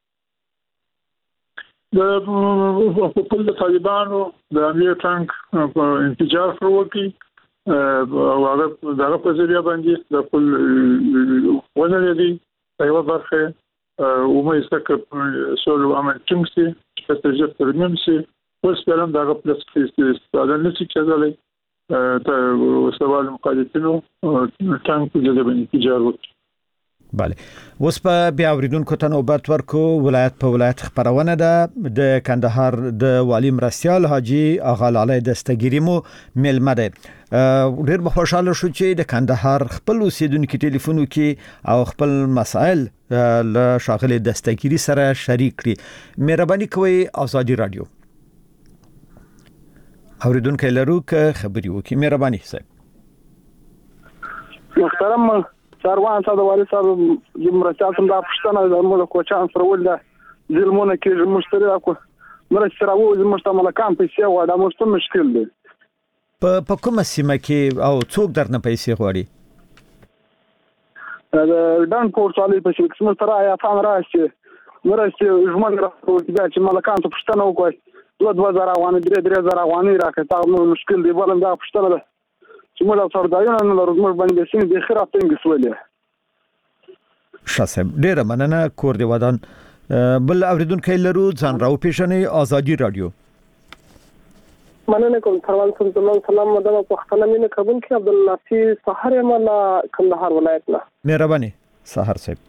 S5: د خپل طالبانو د امیر ټانک انفجار وکړي او هغه دغه په ذریعہ باندې د خپل ونلري یو برخه او مې څنګه سولو عمل چمسي چې تجربه ترمیم سي اوس پرم دغه پلس کې استفاده نه شي کېدلی ته سوال مقالتینو ټانک په ذریعہ باندې انفجار وکړي.
S4: بله اوس په بیا اوریدونکو ته نوبت ورکو ولایت په ولایت خبرونه ده د کندهار د والی مرستیال حاجی اغا لالی دستګيري مو ملمه ده. ډېر به خوشاله شو چې د کندهار خپل اوسیدونکو ټلیفون کې او خپل مسائل له شاغلي دستګيري سره شریک کړي. مهرباني کوئ ازادي رادیو اوریدونکو لرو که خبري وکي. مهرباني صاحب.
S9: محترم سروان صاحب والی صاحب مرستیال څنګه پښتنه د موږ کوچان سره ول ظلمونه کې مشتری راکو مرستې راو زموږ ملکان پیسې وړه موږ مشکل دی
S4: په کومه سیمه کې او څوک درنه پیسې غواړي؟
S9: د ډان پورت والی په شکل څنګه تر آیا فهم راشي مرستې ژوند راکو چې ملکان ته پښتنه وکړي 2000 افغانۍ 3000 افغانۍ راکړه تا مشکل دی بلم دا پښتنه ده موږ تر دایونه نه لرو موږ باندې سین د خیرات څنګه سولې
S4: شاسم ډیره مننه کور دی ودان بل اوریدونکو لرو ځان راو پیښنې ازادي رادیو.
S9: مننه کوم سروان صاحب سلام مدام پښتنه مینه قبول کړ عبد الناصر سحر مالا کندهار ولایت نه.
S4: مهرباني سحر صاحب.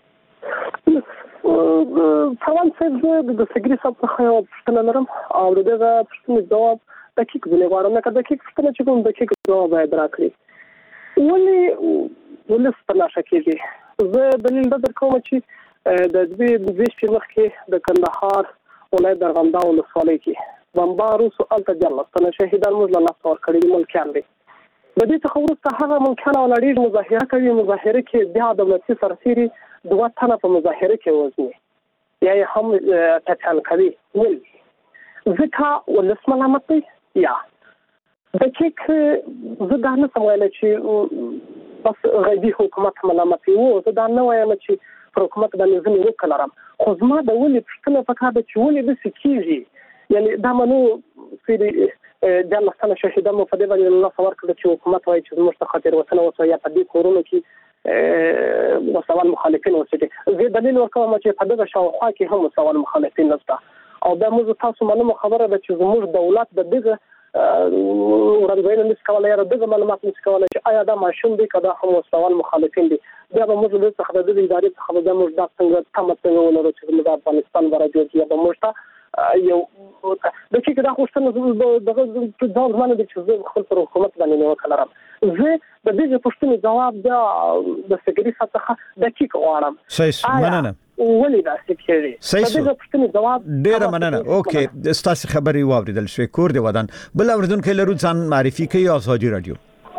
S9: سروان صاحب د سګری صاحب څخه یو پښتنه لرم او دغه پښتنه جواب دقیق ځنه غواړم نه کده دقیق څه چې کوم دقیق جواب باید راکړي ولې ستناشه کېږي. زه دلیل درکوم چې د دې شپږ کې د کندهار ولایت ارغنداب ولسوالۍ کې بمبارو سوال ته جلسه شهیدان موږ له لاس ور کړی ملکان دي. د دې څخه وروسته هغه ملکان ولړي مظاهره کوي مظاهره کې بیا دولتي سرتیري دوه تنه په مظاهره کې وځي یا هم تکل کوي ولې ځکه ولسمه لامتي یا د چیک زه دا نه سمویل چې بس غیبي حکومت ملامتي وو زه دا نه وایم چې پر حکومت باندې ځنې وکړم خو زما د ولې پښتنه پکاره د چې ولې د سکیږي یعنی دا منو چې د مثلا شهیدان مو په دې باندې الله څور کړ چې حکومت وایي چې موږ ته خاطر وطن او یا په دې کورونو کې مساوان مخالفین اوسېږي. زه دلیل ورکوم چې په دغه شاوخوا کې هم مساوان مخالفین نشته او دا موږ تاسو معلومه خبره ده چې زموږ دولت د دغه وړاندوینه نشي کولای یا دغه معلومات نشي کولای چې آیا دا ماشوم دی کدا هم مستوال مخالفین دي بیا به موږ د څخه د ادارې څخه د موږ د څنګه تمثيل ولرو چې د افغانستان برابر دی به موږ یو د چې دا خوشتنه دغه ځان باندې چې خپل پر حکومت باندې نو کلرم زه د دې پوښتنې جواب د سګری څخه دقیق غواړم
S4: صحیح مننه
S9: ولې دا سکیری
S4: د دې
S9: پوښتنې جواب
S4: ډیر مننه اوکې ستاسو خبري واوریدل شوې کور دی ودان بل اوریدونکو لرو ځان معرفي کوي آزادي رادیو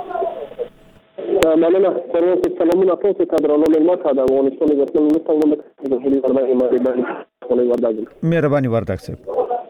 S9: مننه تاسو سلامونه تاسو ته درنو ملمات دا افغانستان د خپل مستقبل د هلي ورباندې
S4: مهرباني وردګ صاحب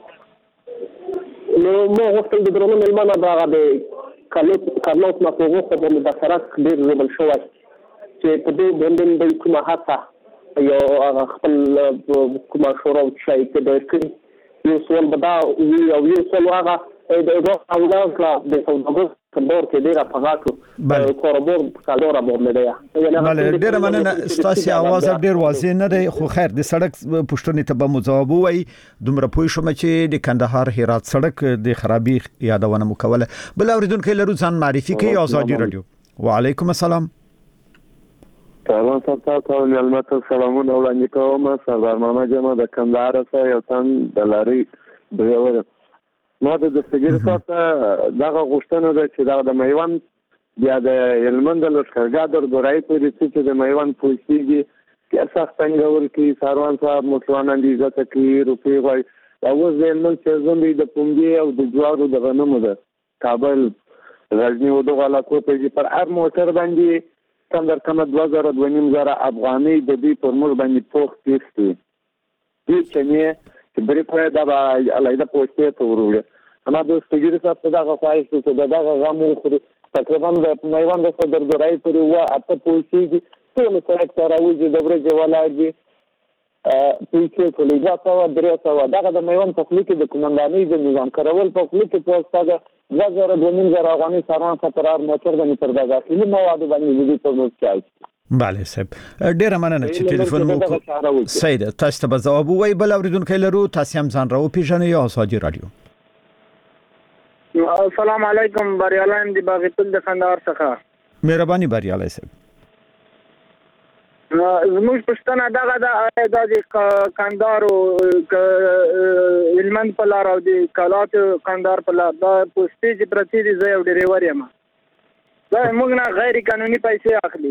S9: نو مو وختل د درنو ملمانه دا د کارلوس ماپوغو په مداخلات ډېر زبل شوی چې په دې باندې د کومه هڅه یو خپل کومه شورا چې د کړي یو څول بدا یو څول هغه د اولاد د سوداګر کندور کې ډیره پغاټو کوربور کالورا بوملډیا
S4: بله ډیره مننه ستاسو आवाज ډیر واضح نه دی خو خیر د سړک پښتنې ته به مجواب وای دومره پوه شوم چې د کندهار هرات سړک د خرابي یادونه مکوله بل اوریدونکو لرو ځان معرفي کوي آزادي رادیو وعلیکم السلام
S11: سلام تاسو ملمت سلامونه وړاندې کوم سردار محمد جمع د کندهار څخه یو تن د لاري دیوره نو د سګیر څخه دغه غوښتنه ده چې د میوند بیا د هلمند د لښکرګادر دورای پورې چې د میوند پولیسي کې څنګه ورکی ساروان صاحب مطلوبان دي عزت کوي روپی وای او زه نن چې زوم د پومګي او د جوارو د غنمو ده کابل غزنی او دغه علاقو په پر هر موټر باندې څنګه کم 2000 افغاني د دې پر مور باندې پوښ کیږي دې چې نه بری په دا علایده پوسټه ته ورول اما د سګیر څخه دا خواهش ته دا غمو خو تقریبا د میوند د صدر درای پر و اته پوسټي ټول سره راوځي د ورځې ولادي پوسټه کولای دا درې دا د میوند په خلیک د کومنداني د نظام کارول په خلیک په څنګه 2000 افغاني ساران خطرار موټر باندې پرداګه کله مواد باندې دې په نوښت کوي
S4: بله صاحب ډیره مننه چې ټلیفون مو سید تاسو ته جواب وای بل اوریدونکو لرو تاسو هم ځان راو پیژنئ یا آزادي رادیو
S9: السلام علیکم بریالان دی باغتل د خندار څخه
S4: مهرباني بریالای صاحب
S9: زموږ پښتنه دغه د کندارو هلمند په لار او د کلات کندار په لار دا پوسټیج پرتی دی زه یو ډریور یم دا موږ نه غیر قانوني پیسې اخلي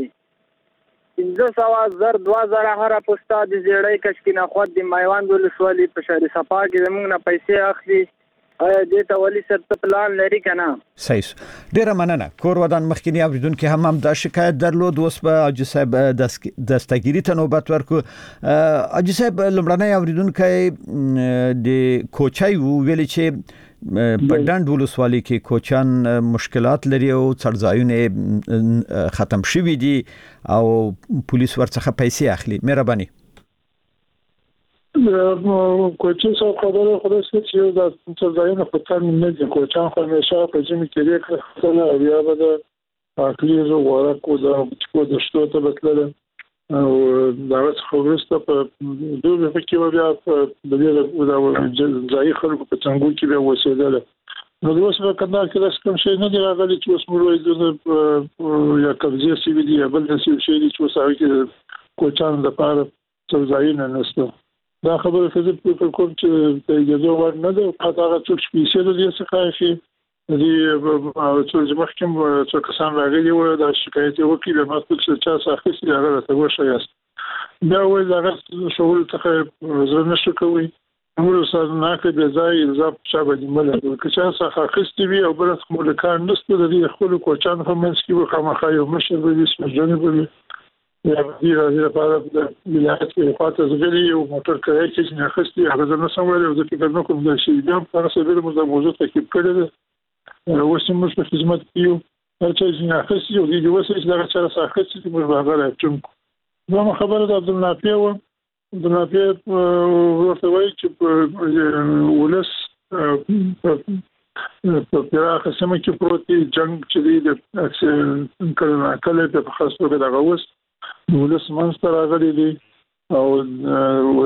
S9: 1500 2000 هر پوسټا د زیړی کشکینه خو د میوند ولسوالي په شهر صفا کې زموږ نه پیسې اخلي دې ته ولې ست پلان لري کنه
S4: صحیح ډیره مننه کور ودان مخکینی اوریدونکو هم د شکایت درلود اوس په اجي صاحب دستګيري ته نوبت ورکو اجي صاحب لمړنۍ اوریدونکو د کوچای ویل چې په ډند ولسوالي کې کوچان مشکلات لري او څړځایونه ختم شوي دي او پولیس ورڅخه پیسې اخلي مهرباني
S5: کوچي څو خبره خلاص چې دا څړځایونه په تر نه دي کوچان خو همیشه په ځینې کې لري کنه بیا به د اخلي زو ورکو دا کو د شتو ته بتل او دا خبرسته په دوه فکر بیا د دې د ځای خلکو په څنګه کې به وسیدل نو د اوس په کندهار کې داس کوم شي نه دی راغلی چې اوس موږ یا قبضه سی وی دی بل څه شي چې اوس هغه کې کوچان د پاره څړځایونه نشته دا خبره چې په کوم چې د یو ور نه ده هغه څه سپیشل دي څه شي دې چې محکم څو کسان راغلي و دا شکایت وکړي د مسؤل چې چا اخیستي هغه ته وشي دا وایي دا شغل څخه زړه نشو کوي موږ سره نه کې د ځای الزام شابه دي مله چې چا اخیستي وي او بل څه ملکان نشته د دې خپل کوچان هم مسکی خامخا یو مشر به اسمه جنبوي یا د لپاره د ولایت کې خاطر زغلی او موټر کوي چې نه اخیستي هغه نه سمول او د فکر نه کوم د شي بیا په سبب موضوع تکلیف کړی وسیم مش په خدمت کیو هرڅه چې اخیستي او د وسې چې دا څه اخیستي چې موږ هغه راځم نو خبره د عبدالنافع و عبدالنافع ورته وایي چې ولس په پراخه سیمه کې پروتي جنگ چې د کله په خاصو کې دغه وس ولس منځ راغلي دي او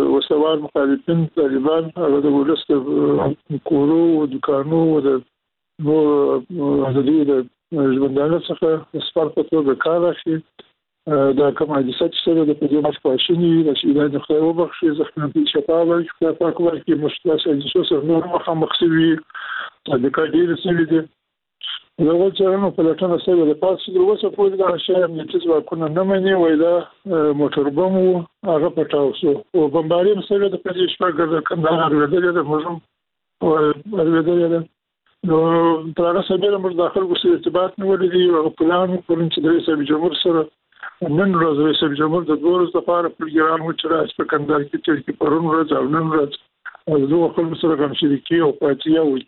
S5: وسوال مخالفین طالبان هغه د ولس کورو او دکانو او د نو د دې د ژوندانه څخه سپارت په توګه کار شي دا کوم حادثه چې سره د دې مخ پاشنی د شیدای د خیر وبخښي زخم په شفاوه چې په کومه کې مشکلات چې څه نور مخامخوي د کډیر سړي دي نو چې په لټه سره د پاسې د وسه په دغه شی چې واکونه نه مني وای دا موټر بم هغه پټاوسو او بمباري سره د پدې شپه د کندهار ورته د مزم او ورته نو تر هغه سره موږ داخل کوو ارتباط نیولې دي او پلان کوم چې د رئیس جمهور سره نن ورځ رئیس جمهور د دورز لپاره پروګرام وچرای په کندهار کې چې پرون ورځ او نن ورځ د دوه خپل سره کوم شریکي او پاتیا وي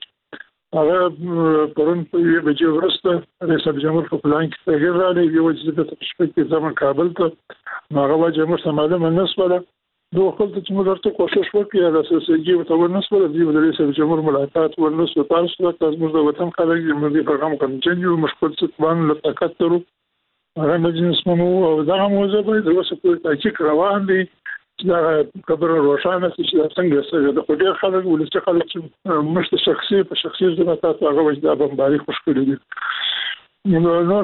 S5: هغه پرون په یوه بجې ورسته رئیس جمهور په پلان کې تغیر راغلی یو چې د تشکیل ځمن کابل ته هغه جمهور سماله منسوله دوه خپل چې موږ ورته کوشش وکړو د اساسي او تونسوله د رئیس جمهور ملاقات ورنسو تاسو ته موږ د وطن خلک موږ پیغام کوم چې مشکل څه باندې لطاقت ترو هغه مجلس مو او دا موضوع به د وسه په تحقیق روان دي دا خبره روښانه چې څنګه سره د خپل خلک ولست خلک چې مشت شخصي په شخصي ځای تاسو هغه وجدا بمباري خوش کړی دي نو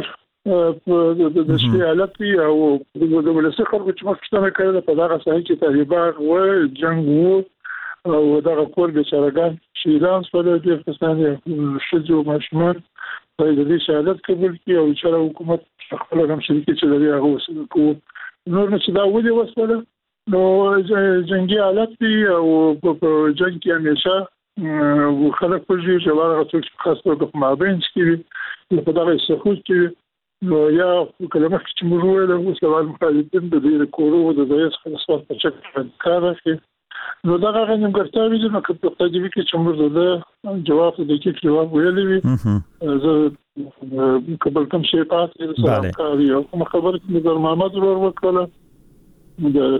S5: د شي حالت او د ولست خلک چې مخکې کړل په دغه ځای کې طالبان او جنگ او دغه کور به چرګان شیران سره د افغانستان شجو مشمن په دې شهادت قبول کړي او چې حکومت خپل هم شریک چې لري هغه وسو کو نو چې دا ودی وسوله نو جنگي حالت دی او په جنگ کې همیشه خلک په ځای چې هغه څه خاصه د مابین کې په دغه سخوت کې نو یا کلمه چې موږ وایو د سوال مخالفین د دې کورو د ځای څخه په چک کار کوي نو دا هغه نیمګړتیاوې دي نو که په تجربه کې چې موږ د جواب د کې جواب ویلې وي زه قبل کوم شي پاتې سره کوي او کوم خبره چې د محمد ورور وکړه د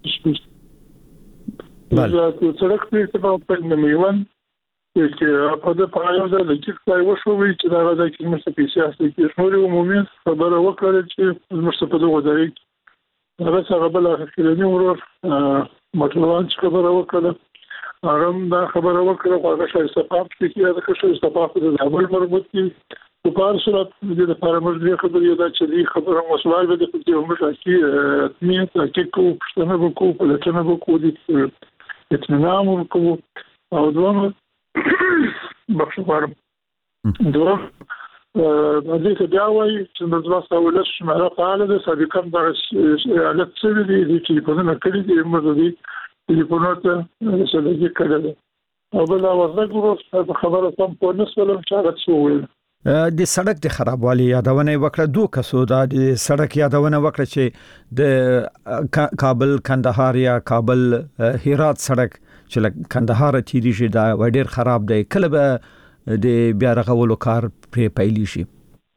S5: دا څرک په نمیوان چې په دې پایو ده چې څای وشوي چې دا راځي چې موږ په سیاست کې شمول عمومي خبره وکړه چې موږ په دغه ځای کې هغه څنګه بل اخیرنی ورور مطلوبان چې خبره وکړه هغه دا خبره وکړه هغه شای صفاف کې دا شای صفاف د عمل مربوط دي په کار صورت د لپاره موږ دې خبرې دا چې دې خبره مسؤل به د موږ کې تمین تحقیق کو پښتنه وکړو په لټنه وکړو د اطمینان وکړو او دوه بخښوارم دوه د دې بیا وایي چې د ځواسته ولس شماره فعال ده سابقا د حالت څه دي چې په نن کړي دي موږ دې ټلیفون ته سلګي کړل او بل اوازه ګورو خبره سم په نسولم چې هغه څه وایي
S4: د سړک د خرابوالي یادونه وکړه دوه کسو د سړک یادونه وکړه چې د کابل کندهار یا کابل هرات سړک چې کندهار تیری شي دا ډېر خراب دی کله به د بیا رغولو کار پرې پیلی شي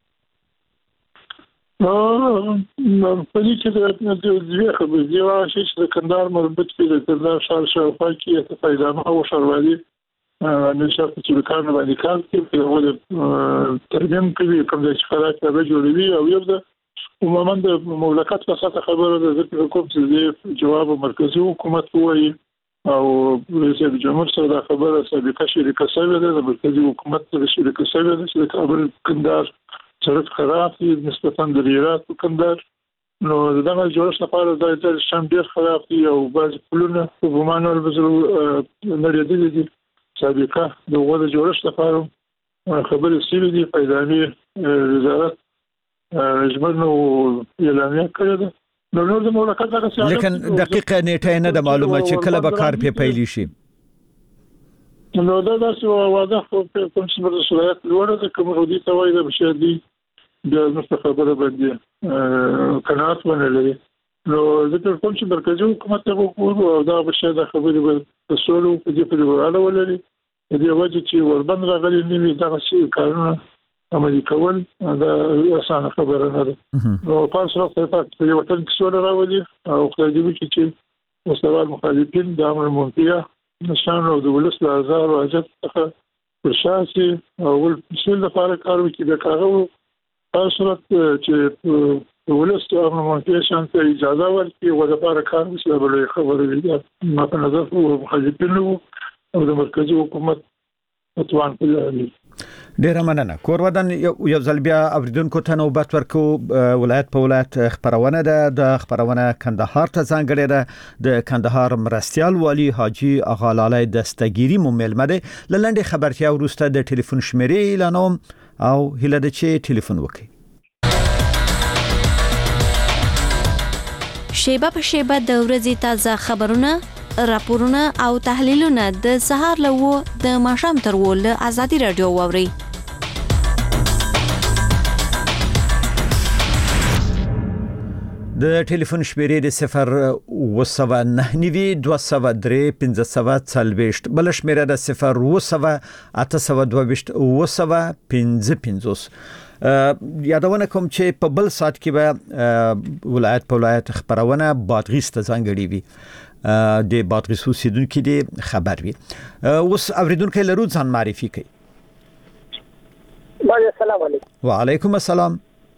S5: په دې کې د دې خبرې دی چې د کندهار مربوط کې د کندهار ښار شاوخوا کې ته پیدامه او ښاروالي نشاط چې کارونه باندې کار کوي په ترجمه کوي کوم ځای چې خلاص به جوړوي او یو د عموما د مملکت په ساته خبره د ذکر کوم چې جواب مرکزی حکومت وایي او رئیس جمهور سره دا خبره سابقه شریکه شوې ده د مرکزی حکومت سره شریکه شوې ده چې کابل کندهار سړک خراب دي نسبتا د هرات کندهار نو دغه جوړښت لپاره د شام ډیر خراب دي او بعض پلونه په ګمانو البزرو نړیدلې دي سابقه د وګړو جوړښت لپاره خبرې سوي دي پیدامي وزارت اجمل نو اعلانیه کړې ده نو نور د مملکت هغه څه
S4: لیکن دقیقه نیټه نه د معلومات چې کله به کار په پیلی شي
S5: نو دا داسې واضح کوم چې د صلاحیت لوړه ده کوم ودی ته وایي د بشری د مستخبره باندې قناعت ونلري نو ذکر کوم چې مرکزی حکومت ته وګورو او دا بشری د خبرې په سولو په دې په وړاندې ولري د دې وجه چې وربند راغلي نیمه دغه شی کارونه عملي کول دا اسانه خبره نه ده نو په سره په یو وطن کې سول راولي او خدای دې وکړي چې مستوال مخالفین د امر منفیه نشان او د ولس له ازار او اجت څخه پرشاسي او ول مسول لپاره کار وکړي د کارو په صورت چې ولس ته امر منفیه شانته اجازه ورکړي او د لپاره کار وکړي بل خبره دي ما په نظر مخالفین او د مرکزی حکومت اتوان کړی
S4: ډیره مننه. کورودن یو ځل بیا اوریدونکو ته نوبت ورکو. ولایت په ولایت خبرونه ده. د خبرونه کندهار ته ځانګړې ده. د کندهار مرستيال والی حاجی اغا لالی دستگیری مو ملمه ده. لنډه خبرتیا وروسته د ټلیفون شمیرې اعلانوم او هله د چې ټلیفون وکړي.
S12: شیبه په شیبه د ورځې تازه خبرونه، راپورونه او تحلیلونه د سهار له د ماښام تر ول ازادي رادیو واوري.
S4: د ټلیفون شمیرې د 0 203 1540 بل شمیره د 0 822 یادونه کوم چې په بل سات کې به ولایت په ولایت خبرونه بادغیس ته ځانګړي وي. د بادغیس اوسیدونکو دي خبر وي. اوس اوریدونکو لرو ځان معرفي کوي.
S13: السلام علیکم.
S4: وعلیکم السلام.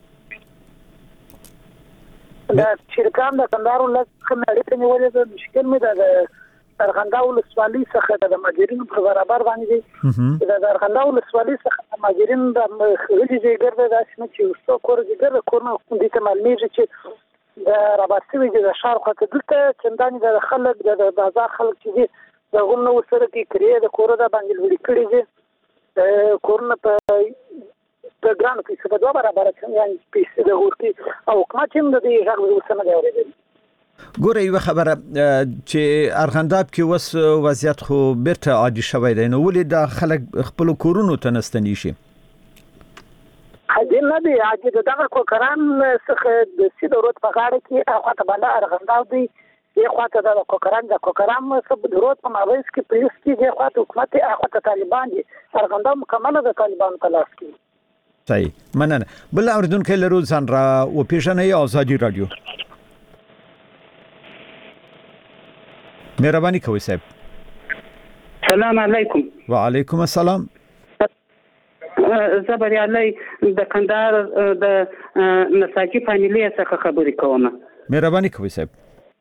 S13: دا شرکان د کندهار ولایت خمرې نیولې د مشکل مې د درغندا ولسوالۍ څخه د ماجرینو په برابر باندې د درغندا ولسوالۍ څخه ماجرین د خلک ګرځي د اسنه چې څو کور ګرځي کورنه د تمالمیږي چې د رابطوي د شهر خاطر دلته چنداني د خلک د بازار خلک چې د غونو سره کې کړی د کور د باندې وړي کړی دي کورنه په ګران کې څه په دوه برابر یعنی پیسې د ورتي او حکومت هم د دې ځای وسنه دی اورېدل.
S4: ګوره یو خبره چې ارغنداب کې وس وضعیت خو بیرته عادي شوی دی، نو ولې د خلک خپل کورونو ته نستنی شي؟
S13: حاجی نه دی عادي دغه کوکران څخه د سیدورت په غاړه کې هغه ته باندې ارغنداب دی. یو خواته د کوکران څخه د روت په مابینځ کې پولیس کې د خواته حکومت هغه ته طالبان دي. ارغنداب مکمله د طالبان په لاس کې.
S4: صحیح، مننه. بل اوریدونکو لرو ځان را و پیژنې ازادي رادیو. مهرباني کوئ صاحب.
S14: سلام علیکم.
S4: وعلیکم السلام.
S14: زبر علی د کندهار د نساجي فامیلی څخه خبرې کوم.
S4: مهرباني کوئ صاحب.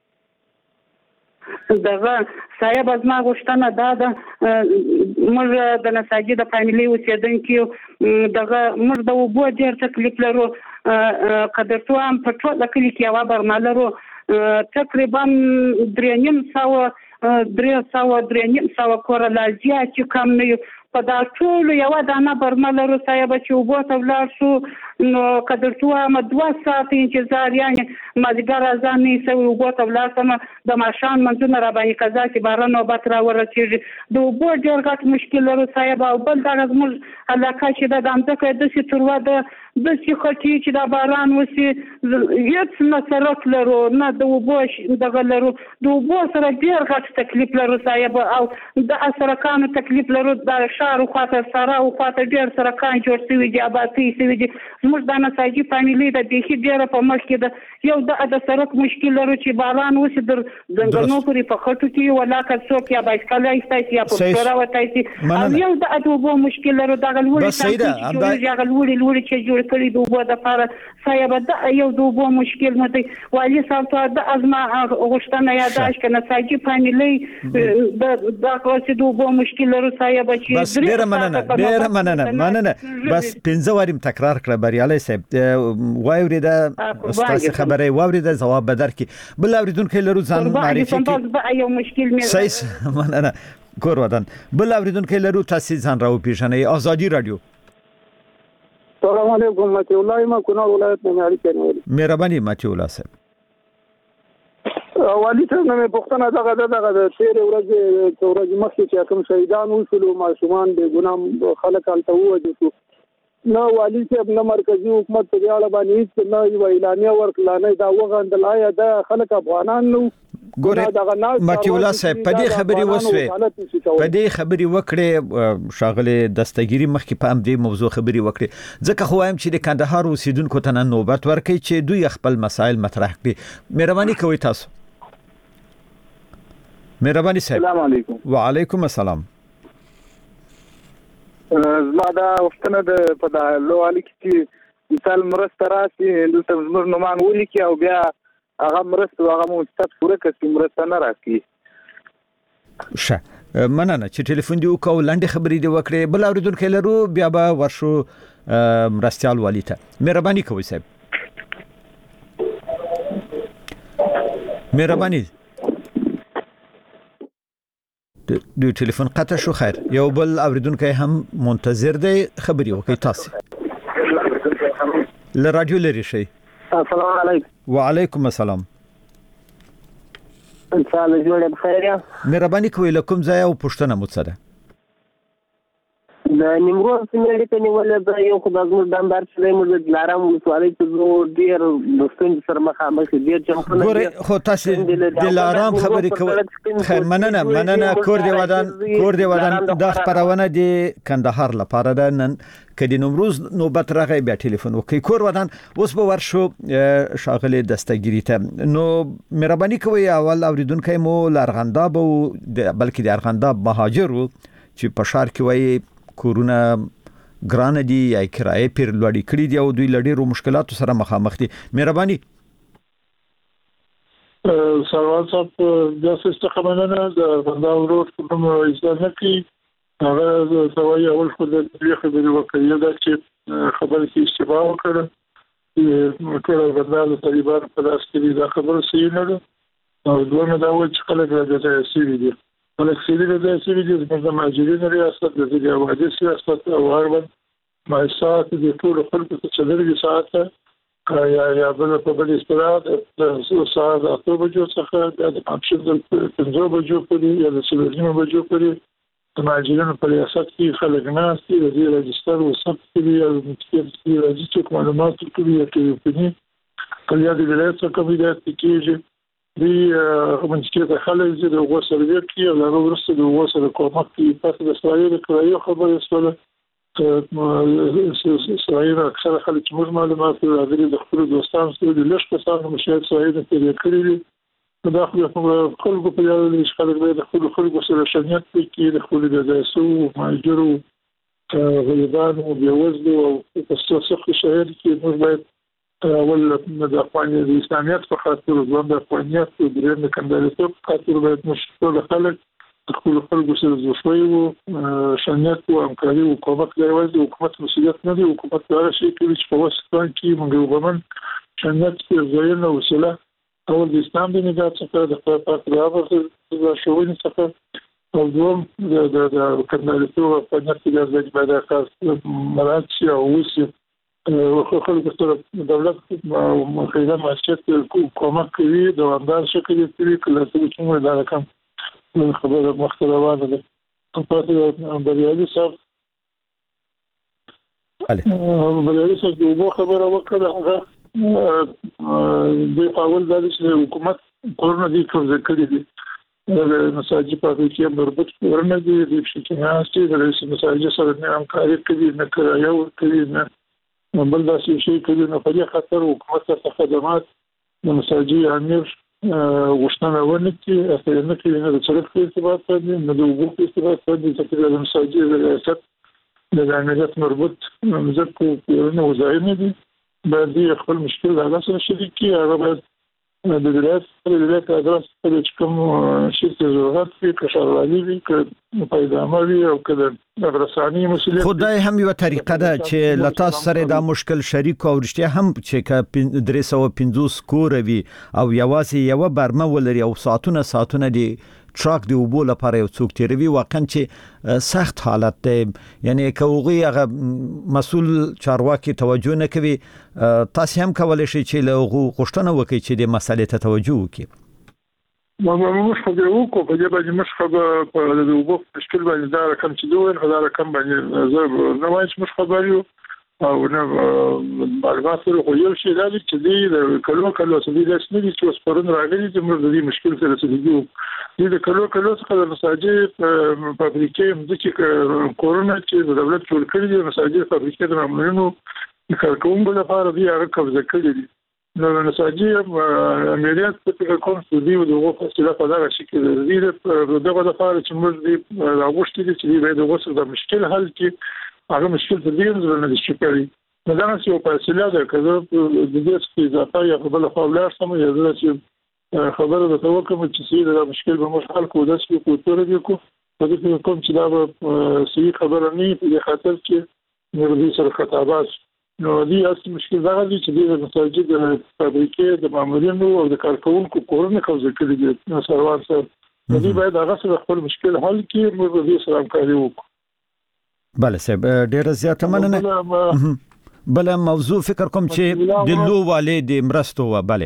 S14: دغه صاحب از ما غوښتنه دا ده موږ د نساجي د فامیلی اوسیدونکو دغه موږ د وبو ډیر تکلیف لرو. قدرتو هم په ټول کلی کې یو برنامه لرو تقریبا 300 کور لازم چې کم نه په دا ټول یو دانه برنامه لرو صاحب چې وبو ته ولاړ شو نو قدرتو هم 2 ساعت انتظار یعنی مازیګر اذان نه سوي وبو ته ولاړ سم د ماشان منځونه را باندې قضا چې باران نوبت را ورسیږي د وبو ډیر غټ مشکل لرو صاحب. او بل دغه زموږ علاقه چې د دامځکه د سیتروا د سیخټي چې د باران وسی هیڅ نه سرک لرو نه د وبو دغه لرو د وبو سره ډیر غټ تکلیف لرو صاحب. او د سرکانو تکلیف لرو د شهر خاطر سره او خاطر ډیر سرکان جوړ شوی دي آبادی شوی دي. زموږ د نساجي فامیلی د بيخي ډیره په مخ کې د یو د سرک مشکل لرو چې باران وسی در ځنګلونو پورې په خټو کې ولاکه څوک یا بایسکل ایستای یا په سره وتای شي او یو د ادوبو مشکل لرو د غلوړي چې جوړ کړی د وبو د لپاره صاحب د یو د وبو مشکل مته والی صاحب ته د ازما غوښتنه یاداش کنه نساجي فامیلی د کوڅې د وبو مشکل لرو صاحب چې
S4: بس ډیر مننه بس 15 واریم تکرار کړ بریالي صاحب وایوري د استاد خبره وایوري د جواب بدر کی بل اوریدونکو لرو ځان معرفي
S14: کی یو مشکل مې
S4: صحیح مننه کور ودان بل اوریدونکو لرو تاسو ځان راو پیژنې ازادي رادیو.
S15: السلام علیکم متي الله ما کونړ ولایت نه اړیکې نیولې.
S4: مهرباني متي الله صاحب.
S15: والی ته مې پوښتنه دغه د 13 ورځې مخکې چې کوم شهیدان وشول ماشومان به ګنام خلک الته وځي نو والی صاحب نه مرکزی حکومت په اړه باندې هیڅ نه یو اعلامیه ورکړه دا وغندل آیا د خلک افغانان نو
S4: ګوره متي الله صاحب په دې خبري وکړي شاغله دستګيري مخکې په دې موضوع خبري وکړي ځکه خو هم چې د کندهار اوسیدونکو ته نوبت ورکړي چې دوی خپل مسائل مطرح کړي. مهرباني کوئ تاسو. مهرباني صاحب.
S15: السلام علیکم.
S4: وعلیکم السلام.
S15: زما دا وختونه د په د لوالي کې مثال مرسته راسي دلته زموږ نومان ولیکي او بیا هغه مرسته هغه مو ستاسو پوره کسي مرسته نه راکړي.
S4: ښه مننه چې ټلیفون دی وکاو لاندې خبرې دی وکړې بل اوریدونکو لرو بیا به ورشو مرستيال والی ته مهرباني کوئ صاحب مهرباني د ټلیفون قطع شو خیر یو بل اوریدونکو هم منتظر دی خبري وکي تاسو ل رادیو لري شي
S9: السلام علیکم
S4: وعلیکم السلام
S9: ان شاء الله جوړه بخیر یا
S4: مهرباني کوئ لکم ځای او پښتنه مو څه ده
S9: د نیمروز سیمې ته نیولې د یو خدای زموږ دندار چې موږ د لارام ولسوالۍ ته زو ډیر دوستان سره مخامخ ډیر چمخونه
S4: ګوره خو تاسو د لارام خبرې کوي خیر مننه کور دی ودان د خبرونه دی کندهار لپاره ده نن کدي نمروز نوبت راغی بیا ټلیفون وکي کور ودان اوس به ورشو شاغله دستګری ته نو مهرباني کوي اول اوریدونکو مو لارغنداب بلکې د ارغنداب مهاجر چې په شهر کې وای کورونه ګران دي یا کرایه پیر لوړی کړی دی او دوی لړې مشکلاتو سره مخامخ دي مهرباني
S5: سوال صاحب د استخدامونه د بندا ورور کوم ایستل کی هغه سوای اول خو د خبرې وکړي دا چې خبرې کې اشتباه وکړه ټول بندا د طالبان په لاس کې دا خبره صحیح نه ده او دوه دا و چې خلک راځي سیری دي ولکسيدي د سیری دي د ماجرین ریاست د جوادي سیاست او هرون مایسات د ټول خلکو ته چلري ساعته یا بل په بل استراحت د ساعت اته بجو څخه د اپشن د 15 بجو پورې یا د 7 بجو پورې د ماجرین په ریاست کې خلک ناس دي د رجستر او ثبت کې یا د رجستر معلومات کې یا ټلیفوني کلیه د ولایت څخه کېږي دی منځکې د خلک د وسره کې او هغه ورسره د وسره کومک کې پاتې د اسرائیل کرایو خبره سره اسرائیل اکثر خلک موږ معلومات لري د خپل دوستانو سره د لږ کسانو مشاهده اسرائیل ته کړی دي دا خلکو په یاد دي چې خلک د خلکو سره شنیت کې د خپل د داسو ماجرو غلیبان او بيوزلو او تاسو شهر کې موږ باید اول د افغاني د اسلامیت په خاطر د افغانیت او د کندهار په خاطر باید مشکل خلک خپل خلکو سره زوشوي او شنیت او همکاري او کومک لري حکومت مسؤلیت نه دی حکومت دا شي چې په واسطه کې موږ وګورم شنیت په ځای نه وسله او د اسلام د نجات څخه د خپل راوړل د شوونی څخه او دوم د کندهار په فنیت کې د باید خاص مراتب او وسه خلکو سره دولت خیره معیشت کومک کوي دوامدار شکل کوي کله چې موږ دا رقم خبره مختلفانه ده په پاتې بریالي صاحب بریالي صاحب یو خبره وکړه هغه د اول د حکومت کورونه دي کوم ځکه دي مساجد په کې مربوط کورونه دي د شکایت د رئیس مساجد سره همکاري کوي نه کرایه ورکوي نه بل دا شي کوي نو په خاطر حکومت ته خدمات د مساجد امیر وښتنه ورنکي اصلي نه کوي نه د سړک په ارتباط باندې نه د وګړو په ارتباط باندې چې د مساجد ریاست د امنیت مربوط مزکو نه وزاینه دي باندې خپل مشکل هغه سره شریک کی هغه باید د ولایت ادرس چې کوم شي ضرورت وي کشرالي وي پیدامه وي او کله رساني مسؤلیت
S4: خدای هم یو طریقه ده چې لتا سره دا مشکل شریک او رښتیا هم چې 350 کور وي او یوازې یو برمه ولري او ساعتونه دي ټراک دی وبول لپاره یو څوک تیروي واقعا چې سخت حالت دی یعنی کوغي هغه مسؤل چارواکي توجه نه کوي تاسو هم کولای شئ چې له غوښتنه وکړئ چې د مسالې ته توجه وکړي
S5: موږ خو به وکړو په دې باندې موږ په د وبو مشکل باندې دا رقم چې دوه دا رقم باندې زه نه وایم چې موږ خبر یو او نه معلومات خو یو شی دا چې دی کلو څه دي چې اوس پرون راغلي چې موږ د دې مشکل سره څه دي د کلو څخه د مساجد فابریکې چې کورونا چې د دولت جوړ کړی دي مساجد فابریکې د عملونو کارکونکو لپاره دی هغه قبضه کړی دي نو مساجد امریت په کوم څه دی او دغه فاصله په دغه شکل دی دغه لپاره چې موږ دی راغوښتي چې دی د وسه د مشکل حل کې هغه مشکل د دې نه د شکرې نو دا څه په فاصله ده کله د دې څخه اضافه یا بل خپل سم یا چې خبره د توکم چې سید د مشکل په مشکل کو د څه کو تر دې کو په دې کوم چې دا صحیح خبره نه په خاطر چې نو دې سره خطابات نو دې اصلي مشکل دا دی چې د مساجد فابریکې د مامورینو او د کارکونکو کورونه قبضه کړي دي سروان سره دې باید هغه سره خپل مشکل حل کړي موږ دې سره همکاري وکړو.
S4: بله صاحب ډیره زیاته مننه. بله موضوع فکر کوم چې د لو والد مرستو و بله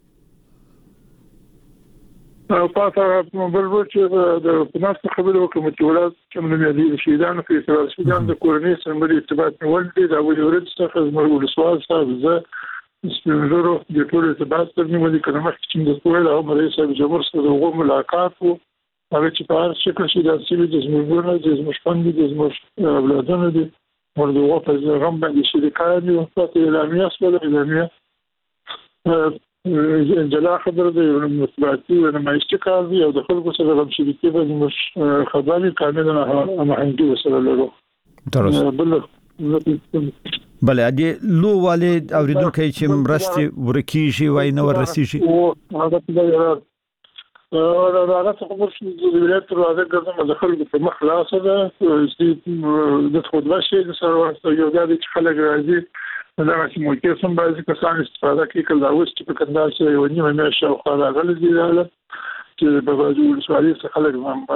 S5: پاتہ بلبل چې د پنځه خبرو کوم چې ولادت کوم نه دی شهیدانو په سره شهیدان د کورنۍ سره ملي ارتباط نیول دي دا ویل ورته څخه زموږ ولسوال صاحب زه سپینورو د ټول ارتباط تر نیولې کړم چې د ټول عمر صاحب جمهور سره وګورم ملاقات وو هغه چې په هر شکل شي د سیمې د زموږ د زموږ د زموږ اولادونو دي ورته په غم باندې شریکان دي او په اعلامیه سره اعلامیه جلا خبر دی مطبوعاتي او نمایشتي کار دی او د خلکو سره د شریکې باندې مش خبري کامله هماهنګي وسره لرو.
S4: بله دې لو والد اوریدونکو چې مرستې ورکیږي وای نه ورسیږي
S5: او هغه دا هغه څه خبر شي د ولایت راځي ګرځم د خلکو په مخ خلاصه ده چې د خپل شي د سره یو ځای چې خلک راځي دا چې موږ سم بعضی کسان استفاده کوي کله اوس چې په کندهار کې یو نیمه میاشت او خاله غل دي چې په باجو ولسوالۍ څخه خلک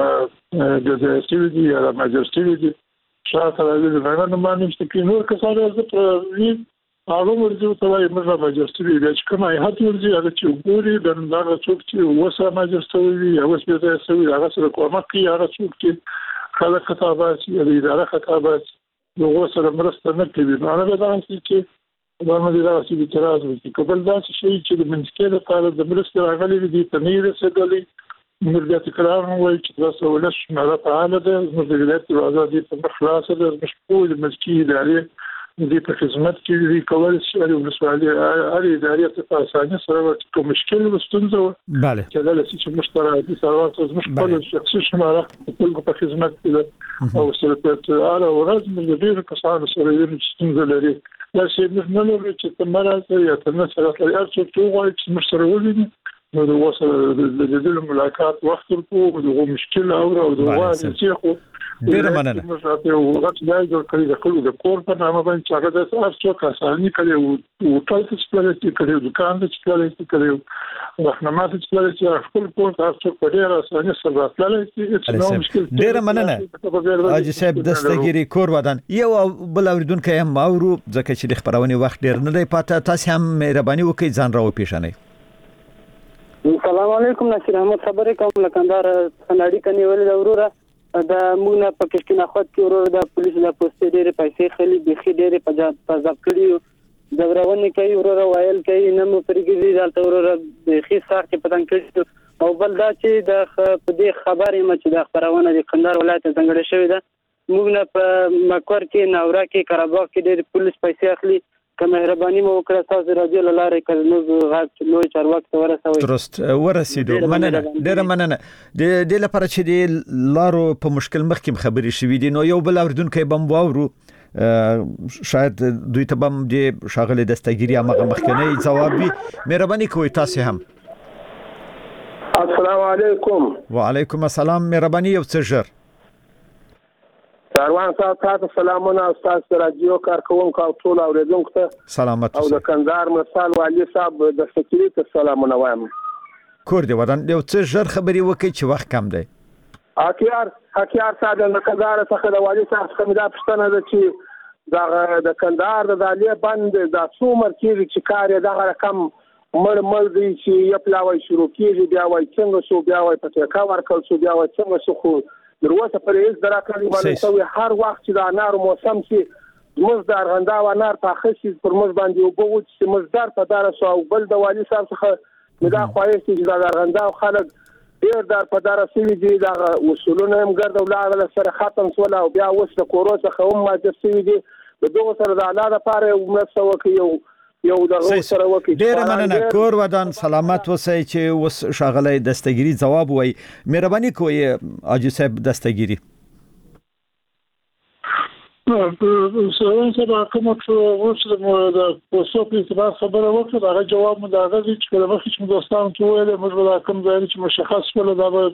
S5: د ځای دي یا د ماجستي دي شاته راځي دا نه معنی چې نور کسان راځي هغه ورته توای مرغه ماجستي دي چې کومه هات ورځي هغه چې ګوري د دا څوک چې وسه ماجستي وي یا وسه د سوي هغه سره کومه کوي هغه څوک چې خلک خطابات یا اداره خطابات نو سره مرسته نه کوي نو هغه دا چې دا مې دا چې اعتراض وکړي کبل دا شي چې د منځکې لپاره د مرسته راغلي دي ته نه رسېدلې موږ د تکرار نو وایي چې تاسو ولش مره فعال ده موږ د ولایت آزادي په خلاصه ده مشغول مسکی ادارې دې په خدمت کې دي کول شي او ولسوالۍ اړ ادارې په اسانه سره کوم مشکل وستونزه
S4: بله
S5: چې دا چې مشترک دي سره تاسو مشکل شخصي شماره په خدمت کې او سره په اړه ورځ موږ ډېر کسان سره یې ستونزه لري دا چې نه لري چې تمرازه یا تنه سره هر څه توغای چې مشترک ودی نو د وسه د ملاقات وخت ورکو د مشکل او د وایي چې خو
S4: ډیر مننه
S5: او وخت دا جوړ کړی د خلکو د کور په نامه باندې چې هغه د هر څه کسانی کړي او ټول څه چې کړي دکان چې کړي راهنما چې کړي چې خپل کور هر څه په ډیر اسانه سره راتللی
S4: ډیر مننه حاجی صاحب دستګيري کور ودان یو بل اوریدونکو هم اورو ځکه چې د خبرونه وخت ډیر نه دی پاته تاسو هم مهرباني وکړئ ځان راو پیښنئ.
S9: السلام علیکم نصیر احمد خبرې کوم لکندار خناړي کني ولې وروره دا موږ نه پاکستان اخوت کې وروره د پولیس د پوسټ ډېر پیسې خلی بخي ډېر په ځاب کړی دورونه کوي وروره وایل کوي نه مو پرګزي دلته وروره بخي سار کې پتن کړی او بل دا چې د دې خبرې مچ د خبرونه د کندهار ولایت څنګه شوې ده موږ نه په مکور کې ناورا کې قرهباغ کې ډېر پولیس پیسې اخلي که مهرباني مو وکړه تاسو راځي لاره کړنو غاټ لوی چارواکي ورسوي
S4: درست ورسېدو مننه ډېر مننه د لپاره چې د لارو په مشکل مخکې خبرې شوې دي نو یو بل اوریدونکو بم واورو شاید دوی ته بم د شاغله دستګيري هغه مخکنی جوابي مهرباني کوئ تاسو هم.
S16: السلام علیکم.
S4: وعلیکم السلام مهرباني یو څه ژر
S16: کاروان صاحب تاسو سلامونه تاسو رادیو کارکونکو او ټول اوریدونکو ته
S4: سلامات
S16: او د کندهار مثال والی صاحب د سکیورټي ته سلامونه وایم.
S4: کور دی ودان یو څه ژر خبري وکړي چې وخت کم دی.
S16: حکیار صاحب د کندهار څخه د والی صاحب څخه دا پښتنه ده چې د کندهار د دالیا بند د څومره چې کار دغه رقم مړ دی چې یو پلاوي شروع کیږي بیا وای څنګه شو بیا وای پته کا ورکل شو بیا وای څنګه شو خو دروازه پر هیڅ دراکړي باندې سوي هر وخت چې د انار موسم چې مزدار غندا و انار پاخه شي پر مز باندې او بو چې مزدار په دار سو او بل د والی صاحب څخه دا خوایي چې د غندا خلک ډیر دار په دار سوي دي دا وصولونه هم ګرځي ولاره سره ختم سول او بیا وس د کورو څخه هم ما د سوي دي دغه سره د اعلی لپاره ومسو کوي یو دغه سره وکي
S4: ډیر مننه کور ودان سلامت وسای چې وس شاغله دستګيري جواب وای مهرباني کوی حاجی صاحب دستګيري.
S5: سره سره کوم څه د پوسټ په اعتبار خبره وکړه دا جواب مو دا غوښتي چې کله مخکې موږ دوستانو ته ویل موږ به کوم ځای چې مشخص ول دا به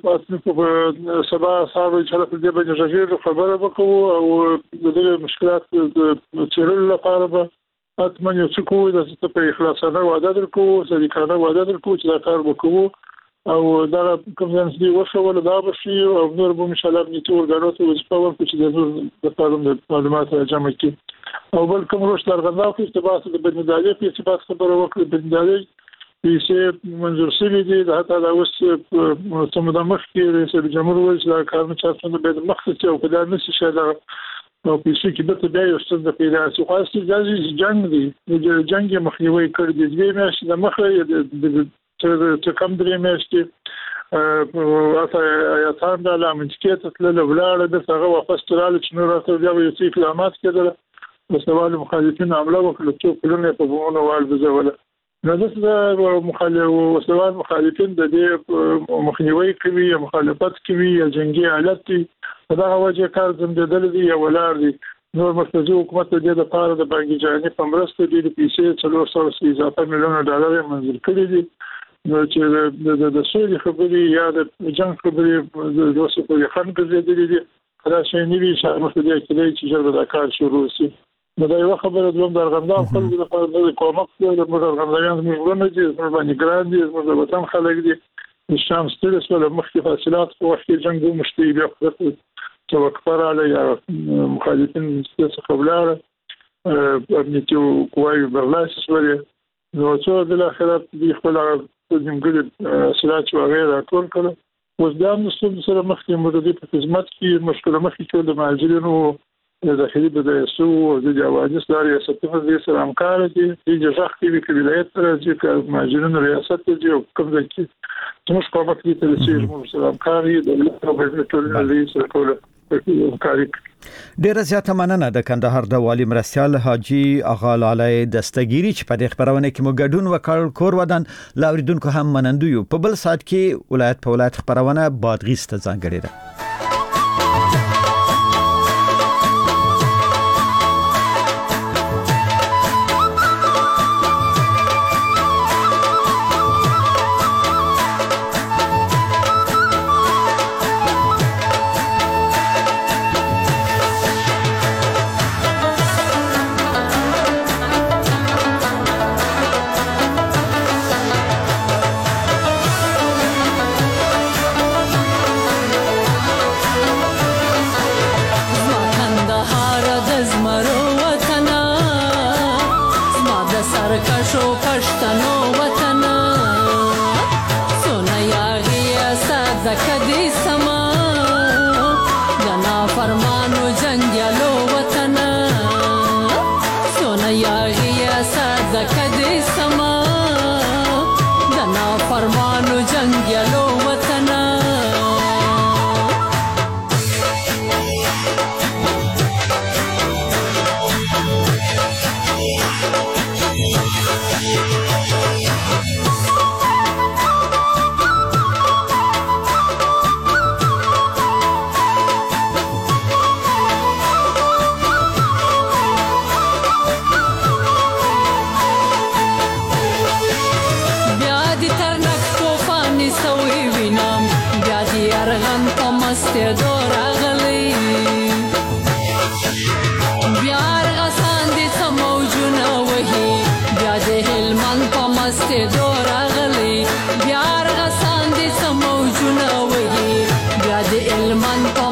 S5: په سبا صاحب چې په دې باندې ژغیر خبره وکړو او د دې مشکلات چیرل لپاره به اتمنى چې کوو د څه په اخلاصانه وعده درکو صدیقانه وعده درکو چې دا کار وکړو او دا کوم ځای چې وشول دا به شي او نور به ان شاء الله د ټول غاړو وظیفه ورکړي چې د تعلیم معلومات راجمع کړي او بل کوم روش درغنداو کې استباس د بندالي په استباس خبره وکړي بندالي چې منظور شوی دی دا حتی دا اوس څومره د مخ کې رئیس جمهور وایي چې دا کار نه چارڅنده به د مخ څخه او کله نشي شاله او په شي کې د بیا یو څه د پیدا شي خو اصلي ځای جنگ دی د جنگ مخنیوي کړی دی دوی مې د مخه چې کوم درې میاشتې یا څنګه د لامنځکې تل ولاړ د هغه واپس ترال چې نور راته بیا یو څه اقدامات کېدل د سوال مخالفین عمله وکړه چې کلونه په بونه وال بزول نو د سوال مخالفین د دې مخنیوي کوي یا مخالفت کوي یا جنگي حالت دي دا وجه کار زمدل دي یا ولار دي نور مرکزی حکومت د دې لپاره د بانکي جامع په مرسته د پیسې 300 اضافه میلیون ډالر منظور کړی دي نو چې د سولې خبرې یا د جنگ خبرې د دوسه په خان ګرځېدلې دي دا شی نیوي چې موږ دې کېدای چې جرب د کار شروع شي نو دا یو خبره دوم درغندام خلکو لپاره د کومک د درغندایان موږ نه دي باندې ګران دي موږ د وطن خلک دي شام سترس ولا مخکې فاصلات په وخت کې جنگ مشتي بیا خپل توقفر علی یا مخالفین څخه ولاړ امنیتي قواوی برلاسي شولې نو څو د اخرت دی خپل ځنګل سلاچ او غیره ټول کړه اوس دا نو سره مخکې مددي په خدمت کې مشکل مخکې ټول د مهاجرینو د داخلي د سو د جوازي سره ستاسو د سره همکار دي چې ځخ کې د ولایت سره چې مهاجرینو ریاست دی او کوم ځای کې څنګه کومه کې د سیمه سره همکاري د ټول د سره کوله
S4: ډیره زیاته مننه د کندهار د والی مرستيال حاجی اغا لالی دستګيري چې په دې خبرونه کې مو ګډون وکړ کور ودان لاوریدونکو هم منندو یو په بل سات کې ولایت په ولایت خبرونه بادغیس ته ځانګړي ده
S17: Ilman